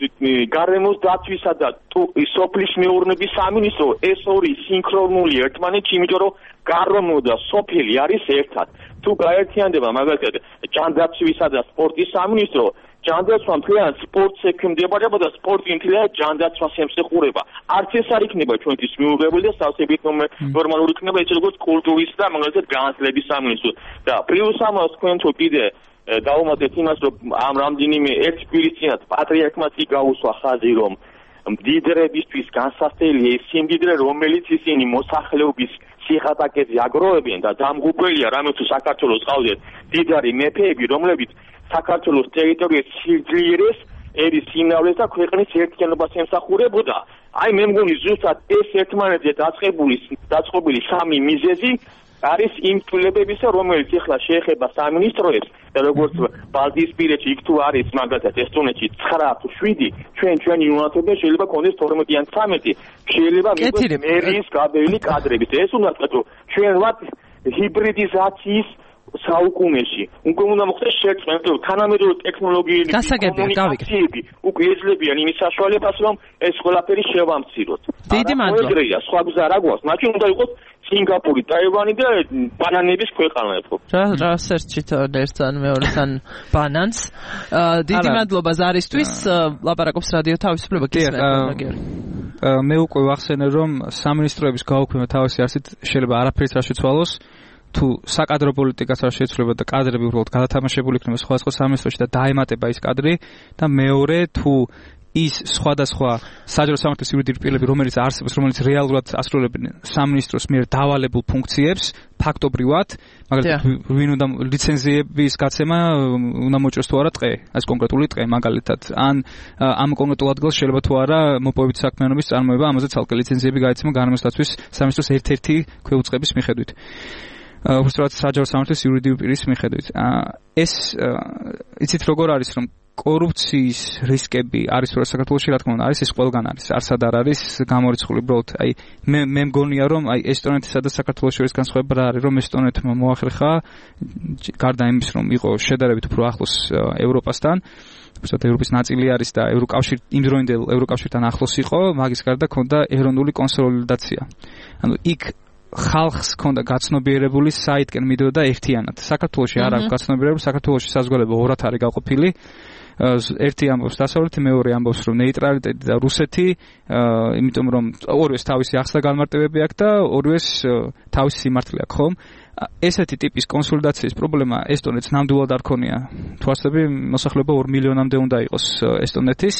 გარემოს დაცვისა და სოფლის მეურნეობის სამინისტრო, ეს ორი სინქრონული ერთმანეთში, იმიტომ რომ გარემო და სოფელი არის ერთად. თუ გაერთიანდება მაგალითად ჯანდაცვისა და სპორტის სამინისტრო, ჯანდაცვა მთლიანად სპორტს ექვემდებარება და სპორტი მთლიანად ჯანდაცვას ემსახურება. არც ეს არ იქნება ჩვენთვის მიუღებელი და სავსებით ნორმალური იქნება ეს როგორც კულტურის და მაგალითად განათლების სამინისტრო. და პლუს ამას თქვენ თუ კიდე დაუმატეთ იმას, რომ ამ რამდენიმე ერთ კვირის წინათ პატრიარქმა კი გაუსვა ხაზი, რომ მდიდრებისთვის განსასწრელია ის სიმდიდრე, რომელიც ისინი მოსახლეობის სიხატაკეზე აგროვებენ და დამღუპველია, რამე თუ საქართველოს ყავდეთ დიდარი მეფეები, რომლებიც საქართველოს ტერიტორიას სიძლიერეს, ერის სიმრავლეს და ქვეყნის ერთიანობას ემსახურებოდა. აი მე მგონი ზუსტად ეს ერთმანეთზე დაწყებული დაწყობილი სამი მიზეზი არის იმ ცვლილებებისა, რომელიც ახლა შეეხება სამინისტროებს და როგორც ბალტიისპირეთში იქ თუ არის მაგალითად ესტონეთში ცხრა თუ შვიდი, ჩვენ ჩვენი უნათებია შეიძლება კონდეს თორმეტი ან ცხრამეტი, შეიძლება მიგოს მერიის გაბელი კადრებით. ეს უნდა ვთქვათ, ჩვენ ვართ ჰიბრიდიზაციის საუკუნეში. უკვე უნდა მოხდეს შერწყმება, თანამედროვე ტექნოლოგიები, კომუნიკაციები უკვე ეძლებიან იმის საშუალებას, რომ ეს ყველაფერი შევამციროთ. დიდი მადლობა. სხვა გზა რა გვაქვს? მაშინ უნდა იყოს სინგაპური, ტაივანი და ბანანების ქვეყანა ერთხელ. რა რა სერჩით ერთთან მეორესთან ბანანს. დიდი მადლობა ზარისთვის. ლაპარაკობს რადიო თავისუფლება გისმენთ. მე უკვე ვახსენე, რომ სამინისტროების გაუქმება თავისი არსით შეიძლება არაფერს არ შეცვალოს. თუ საკადრო პოლიტიკას არ შეცვლება და კადრები უბრალოდ გადათამაშებული იქნება სხვადასხვა სამინისტროში და დაემატება ის კადრი და მეორე თუ ის სხვადასხვა საჯარო სამართლის იურიდიული პირები, რომელიც არსებობს, რომელიც რეალურად ასრულებენ სამინისტროს მიერ დავალებულ ფუნქციებს, ფაქტობრივად, მაგალითად, ვინ უნდა ლიცენზიების გაცემა უნდა მოჭროს თუ არა ტყე, ეს კონკრეტული ტყე, მაგალითად, ან ამ კონკრეტულ ადგილს შეიძლება თუ არა მოპოვებითი საქმიანობის წარმოება, ამაზე ცალკე ლიცენზიები გაეცემა გარემოსდაცვის სამინისტროს ერთ-ერთი ქვეუწყების მიხედვით. უბრალოდ საჯარო სამართლის იურიდიული პირის მიხედვით. ეს იცით როგორ არის, რომ კორუფციის რისკები არის რა საქართველოში, რა თქმა უნდა, არის, ეს ყველგან არის. არსად არ არის გამორიცხული, უბრალოდ აი მე მე მგონია, რომ აი ესტონეთისა და საქართველოს შორის განსხვავება რა არის, რომ ესტონეთმა მოახერხა გარდა იმის, რომ იყო შედარებით უფრო ახლოს ევროპასთან, უბრალოდ ევროპის ნაწილი არის და ევროკავშირ იმ დროინდელ ევროკავშირთან ახლოს იყო, მაგის გარდა ქონდა ეროვნული კონსოლიდაცია. ანუ იქ ხალხს ქონდა გაცნობიერებული საიტკენ მიდოდა ერთიანად. საქართველოში არ აქვს გაცნობიერებული, საქართველოში საზოგადოება ორად არის გაყოფილი. ერთი ამბობს დასავლეთი, მეორე ამბობს რომ ნეიტრალიტეტი და რუსეთი, იმიტომ რომ ორივეს თავისი ახსნა განმარტებები აქვს და ორივეს თავისი სიმართლე აქვს, ხომ? ესეთი ტიპის კონსოლიდაციის პრობლემა ესტონეთს ნამდვილად არ ქონია. თუ არსები მოსახლეობა ორ მილიონამდე უნდა იყოს ესტონეთის.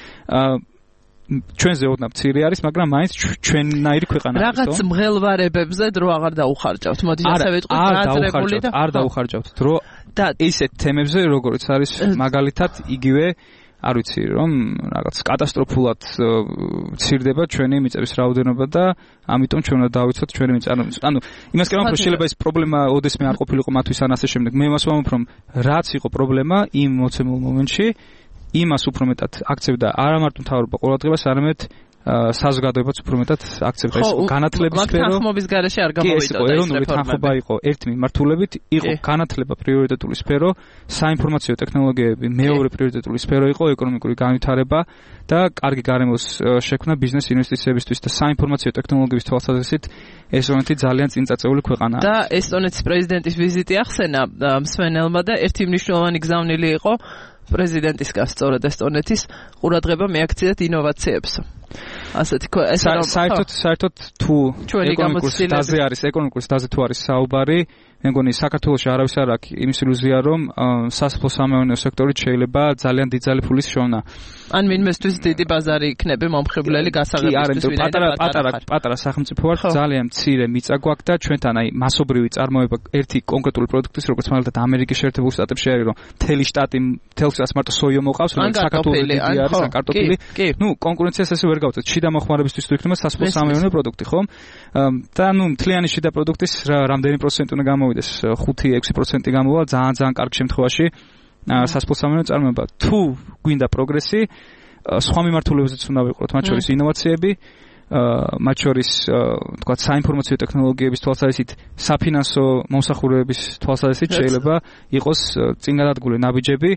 ჩვენზე ოდნავ მცირე არის, მაგრამ მაინც ჩვენნაირი ქვეყანა არის, ხო? რაღაც მღელვარებებზე დრო აღარ დაუხარჯავთ. მოდი ასე ვიტყვით, დააძრებული და არ დაუხარჯავთ დრო და ისეთ თემებზე, როგორც არის მაგალითად იგივე, არ ვიცი, რომ რაღაც კატასტროფულად მცირდება ჩვენი მიწების რაოდენობა და ამიტომ ჩვენ უნდა დავიცოთ ჩვენი მიწა. ანუ იმას კი ვამბობ, შეიძლება ეს პრობლემა ოდესმე არ ყოფილიყო მათთვის ან ასე შემდეგ. მე მას ვამბობ, რომ რაც იყო პრობლემა იმ მოცემულ მომენტში, იმას უფრო მეტად აქცევდა არა მარტო მთავრობა ყურადღებას, არამედ საზოგადოებაც უფრო მეტად აქცევდა ეს განათლების სფერო. თანხმობის გარეშე არ გამოვიდა ეს ეროვნული თანხმობა იყო ერთი მიმართულებით, იყო განათლება პრიორიტეტული სფერო, საინფორმაციო ტექნოლოგიები მეორე პრიორიტეტული სფერო იყო, ეკონომიკური განვითარება და კარგი გარემოს შექმნა ბიზნეს ინვესტიციებისთვის და საინფორმაციო ტექნოლოგიების თვალსაზრისით ესტონეთი ძალიან წინწაწეული ქვეყანაა. და ესტონეთის პრეზიდენტის ვიზიტი ახსენა მსმენელმა და ერთი მნიშვნელოვანი გზავნილი იყო პრეზიდენტისგან სწორედ ესტონეთის ყურადღება მიაქციათ ინოვაციებს. ასეთი ეს საერთოდ საერთოდ თუ ეკონომიკის დაზე არის ეკონომიკის დაზე თუ არის საუბარი, მე მგონი საქართველოში არავის არ აქვს იმის ილუზია, რომ სასოფლო-სამეურნეო სექტორით შეიძლება ძალიან დიდძალი ფულის შოვნა. ან ვინმესთვის დიდი ბაზარი იქნება მომხიბვლელი გასაღებისთვის ვინაიდან პატარა პატარა პატარა სახელმწიფო ვარ, ძალიან მცირე მიწა გვაქვს და ჩვენთან აი მასობრივი წარმოება ერთი კონკრეტული პროდუქტის, როგორც მაგალითად ამერიკის შეერთებულ შტატებში არის, რომ მთელი შტატი მთელს მას სოიო მოყავს, რომ საქართველოს დიდი არის ან კარტოფილი. ნუ კონკურენციას ესე ვერ გავწევთ. შიდა მოხმარებისთვის თუ იქნება სასოფლო-სამეურნეო პროდუქტი, ხო? და ნუ მთლიანი შიდა პროდუქტის რამდენი პროცენტი უნდა გამოვიდეს? ხუთი ექვსი პროცენტი გამოვა, ძალიან ძალიან კარგ შემთხვევაში სასოფლო-სამეურნეო წარმოება. თუ გვინდა პროგრესი, სხვა მიმართულებებზეც უნდა ვიყოთ, მათ შორის ინოვაციები, მათ შორის თქვა საინფორმაციო ტექნოლოგიების თვალსაზრისით, საფინანსო მომსახურებების თვალსაზრისით შეიძლება იყოს წინგადადგული ნაბიჯები.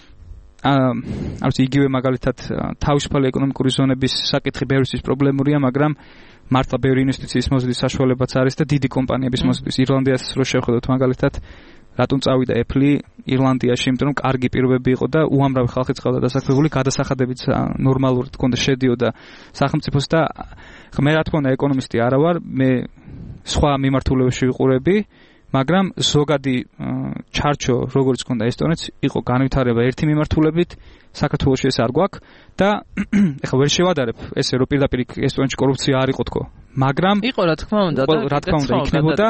აა არც იგივე მაგალითად თავისუფალი ეკონომიკური ზონების საკითხი ბევრისთვის პრობლემურია, მაგრამ მართლა ბევრი ინვესტიციის მოზიდის საშუალებაც არის და დიდი კომპანიების მოზიდის. ირლანდიას რო შევხედოთ მაგალითად, რატომ წავიდა Apple ირლანდიაში, იმიტომ რომ კარგი პირობები იყო და უამრავი ხალხი წავდა დასაქმებული, გადასახადებიც ნორმალურად კონდა შედიოდა სახელმწიფოს და მე რა თქმა უნდა ეკონომისტი არა ვარ, მე სხვა მიმართულებებში ვიყურები, მაგრამ ზოგადი ჩარჩო როგორც კონდა ესტონეთს იყო განვითარება ერთი მიმართულებით, საქართველოში ეს არ გვაქვს და ეხლა ვერ შევადარებ ესე რომ პირდაპირ ესტონეთში კორუფცია არ იყო თქო, მაგრამ იყო რა თქმა უნდა და რა თქმა უნდა იქნებოდა,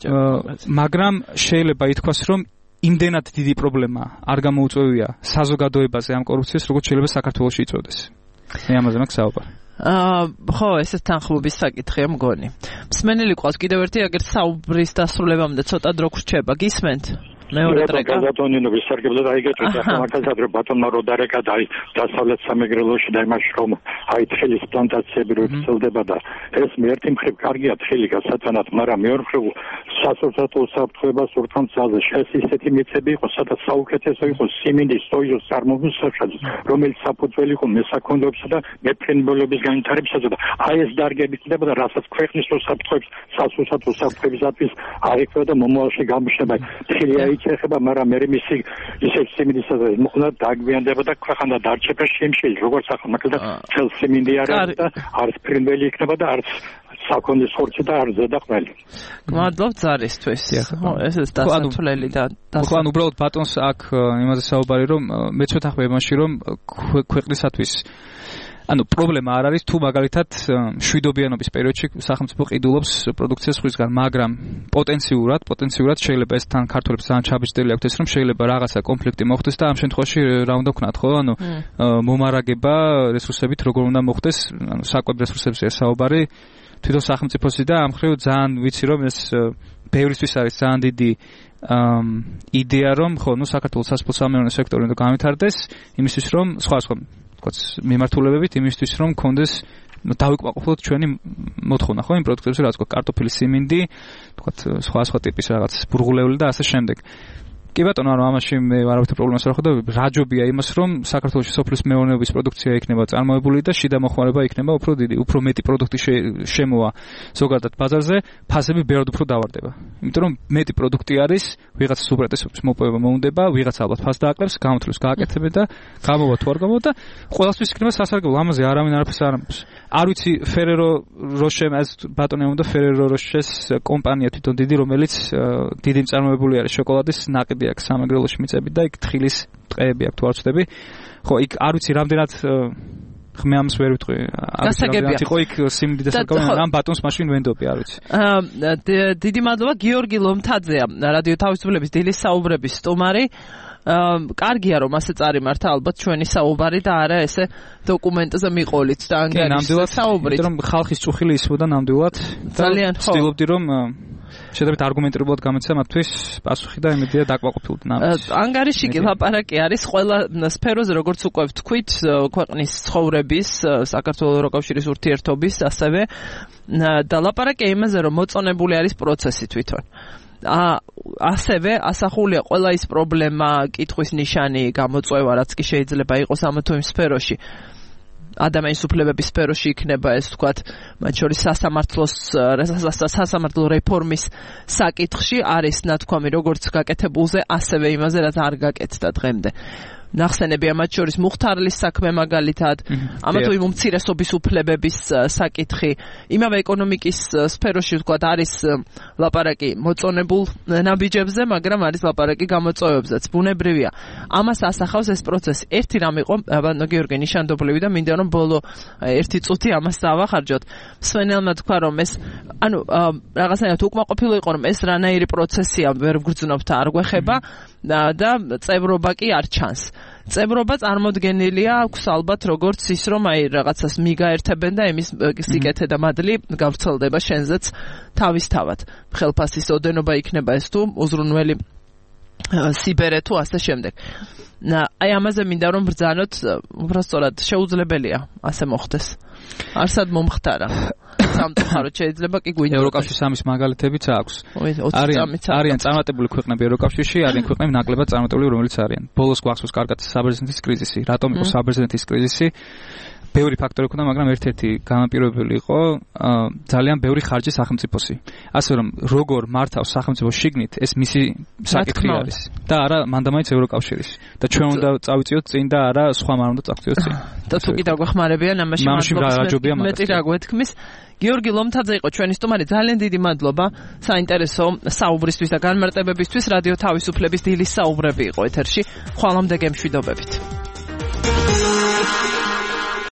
მაგრამ შეიძლება ითქვას რომ იმდენად დიდი პრობლემა არ გამოუწვევია საზოგადოებაზე ამ კორუფციას, როგორც შეიძლება საქართველოში იწვევდეს. მე ამაზე მაქვს საუბარი. აა ხო, ესეც თანხმობის საკითხია მგონი. მსმენელი ყავს კიდევ ერთი, აგერ საუბრის დასრულებამდე ცოტა დრო გრჩება, გისმენთ? მეორე ტრეკა. ბატონინო, ვისარგებლე დაიგეჭვით, ახლა მაგალითად რომ ბატონმა რო დარეკა და აი დასავლეთ სამეგრელოში და იმაში რომ აი თხილის პლანტაციები რო ვრცელდება და ეს მე ერთი მხრივ კარგია თხილი გასათანად, მაგრამ მეორე მხრივ სასურსათო უსაფრთხოებას ურთმ ძალზე ეს ისეთი მიწები იყო, სადაც საუკეთესო იყო სიმინდის, სოიოს წარმოებისათვის, რომელიც საფუძველი იყო მესაქონლეობისა და მეფრინველობის განვითარებისა და აი ეს დარგები ხდებოდა, რასაც ქვეყნის უსაფრთხოებს, სასურსათო უსაფრთხოებისათვის აიქმნა და მომავალში გამოჩნდება თხილი ეხება, მაგრამ მე მისი ისე სიმინდის მოხდა დაგვიანდება და ქვეყანა დარჩება შემშელი, როგორც ახლა მაგალითად წელ სიმინდი არის და არც ფრინველი იქნება და არც საქონლის ხორცი და არც ზედაყმელი. გმადლობთ ზარისთვის. ხო, ესეც დასათვლელი და ხო, ანუ უბრალოდ ბატონს აქ იმაზე საუბარი რომ მე ცოტა ხმე იმაში რომ ქვეყნისათვის ანუ პრობლემა არ არის თუ მაგალითად შვიდობიანობის პერიოდში სახელმწიფო ყიდულობს პროდუქციას სხვისგან, მაგრამ პოტენციურად, პოტენციურად შეიძლება ეს თან ქართველებს ძალიან ჩაბჭდელი აქვს ეს რომ შეიძლება რაღაცა კონფლიქტი მოხდეს და ამ შემთხვევაში რა უნდა ვქნათ, ხო? ანუ მომარაგება რესურსებით როგორ უნდა მოხდეს, ანუ საკვებ რესურსებზე საუბარი თვითონ სახელმწიფოსი და ამ ხრივ ძალიან ვიცი რომ ეს ბევრისთვის არის ძალიან დიდი იდეა რომ ხო, ნუ საქართველოს სასოფლო-სამეურნეო სექტორი უნდა განვითარდეს იმისთვის რომ სხვა სხვა თქოს მიმართულებებით იმისთვის რომ კონდეს დავიკმაყოფილოთ ჩვენი მოთხოვნა ხო იმ პროდუქტებზე რაც გვაქვს კარტოფილი, სიმინდი, თქოს სხვა სხვა ტიპის რაღაც ბურღულეული და ასე შემდეგ. კი ბატონო, ანუ ამაში მე არავითარ პრობლემას არ ხედავ, რაჯობია იმას რომ საქართველოს სოფლის მეურნეობის პროდუქცია იქნება წარმოებული და შიდა მოხმარება იქნება უფრო დიდი, უფრო მეტი პროდუქტი შემოვა ზოგადად ბაზარზე, ფასები ბევრად უფრო დავარდება. იმიტომ რომ მეტი პროდუქტი არის, ვიღაც უპრეტესობის მოპოვება მოუნდება, ვიღაც ალბათ ფას დააკლებს, გამოთვლებს გააკეთებენ და გამოვა თუ არ გამოვა და ყველასთვის იქნება სასარგებლო, ამაზე არავინ არაფერს არ ამბობს. არ ვიცი Ferrero Rocher, ეს ბატონი უნდა Ferrero Rocher-ის კომპანია თვითონ დიდი, რომელიც დიდი მწარმოებული არის შოკოლადის ნაკედი აქ სამეგრელოში მიწები და იქ თხილის ტყეები აქვს თუ არ ვცდები. ხო, იქ არ ვიცი რამდენად ხმე ამს ვერ ვიტყვი. გასაგებია. იყო იქ სიმინდი და საკუთარ ამ ბატონს მაშინ ვენდობი, არ ვიცი. აა დიდი მადლობა გიორგი ლომთაძეა, რადიო თავისუფლების დილის საუბრების სტუმარი. აა კარგია რომ ასე წარიმართა ალბათ ჩვენი საუბარი და არა ესე დოკუმენტზე მიყოლით და ანგარიშზე საუბრით. იმიტომ რომ ხალხის წუხილი ისმოდა ნამდვილად. ძალიან ხო. ვცდილობდი რომ შედარებით არგუმენტირებულად გამეცა მათთვის პასუხი და იმედია დაკვაყოფილდ ნამის. ანგარიში კი ლაპარაკი არის ყველა სფეროზე, როგორც უკვე ვთქვით, ქვეყნის ცხოვრების, საქართველოს ევროკავშირის ურთიერთობის, ასევე და ლაპარაკი იმაზე, რომ მოწონებული არის პროცესი თვითონ. ასევე ასახულია ყველა ის პრობლემა, კითხვის ნიშანი, გამოწვევა, რაც კი შეიძლება იყოს ამ თუ იმ სფეროში. ადამიანის უფლებების სფეროში იქნება ეს ვთქვათ, მათ შორის სასამართლოს სასამართლო რეფორმის საკითხში არის ნათქვამი როგორც გაკეთებულზე, ასევე იმაზე, რაც არ გაკეთდა დღემდე. ნახსენებია მათ შორის მუხთარლის საქმე მაგალითად, ამა თუ იმ უმცირესობის უფლებების საკითხი, იმავე ეკონომიკის სფეროში ვთქვათ არის ლაპარაკი მოწონებულ ნაბიჯებზე, მაგრამ არის ლაპარაკი გამოწვევებზეც. ბუნებრივია. ამას ასახავს ეს პროცესი. ერთი რამ იყო, ბატონო გიორგი ნიშანდობლივი და მინდა რომ ბოლო ერთი წუთი ამას დავახარჯოთ. მსმენელმა თქვა რომ ეს ანუ რაღაცნაირად უკმაყოფილო იყო რომ ეს რანაირი პროცესია, ვერ ვგრძნობთ არ გვეხება და წევრობა კი არ ჩანს. წევრობა წარმოდგენილია აქვს ალბათ როგორც ის რომ აი რაღაცას მიგაერთებენ და იმის სიკეთე და მადლი გავრცელდება შენზეც თავისთავად. ხელფასის ოდენობა იქნება ეს თუ უზრუნველი სიბერე თუ ასე შემდეგ. აი ამაზე მინდა რომ ბრძანოთ, უბრალოდ შეუძლებელია ასე მოხდეს. არსად მომხდარა. სამწუხაროდ შეიძლება კი გვინდა ევროკავშირის ამის მაგალითებიც აქვს. არიან არიან წარმატებული ქვეყნები ევროკავშირში, არიან ქვეყნები ნაკლებად წარმატებული რომელიც არიან. ბოლოს გვახსოვს კარგად საბერძნეთის კრიზისი. რატომ იყო საბერძნეთის კრიზისი? ბევრი ფაქტორი ჰქონდა, მაგრამ ერთ-ერთი განაპირობებელი იყო ძალიან ბევრი ხარჯი სახელმწიფოსი. ასე რომ როგორ მართავს სახელმწიფო შიგნით, ეს მისი საკითხი არის და არა მანდამაინც ევროკავშირის. და ჩვენ უნდა წავიწიოთ წინ და არა სხვა მარ უნდა წავიწიოთ წინ. და თუ კიდევ გვეხმარებიან ამაში მადლობა. მეტი რა გვეთქმის. გიორგი ლომთაძე იყო ჩვენი სტუმარი. ძალიან დიდი მადლობა საინტერესო საუბრისთვის და განმარტებებისთვის. რადიო თავისუფლების დილის საუბრები იყო ეთერში. ხვალამდე გემშვიდობებით.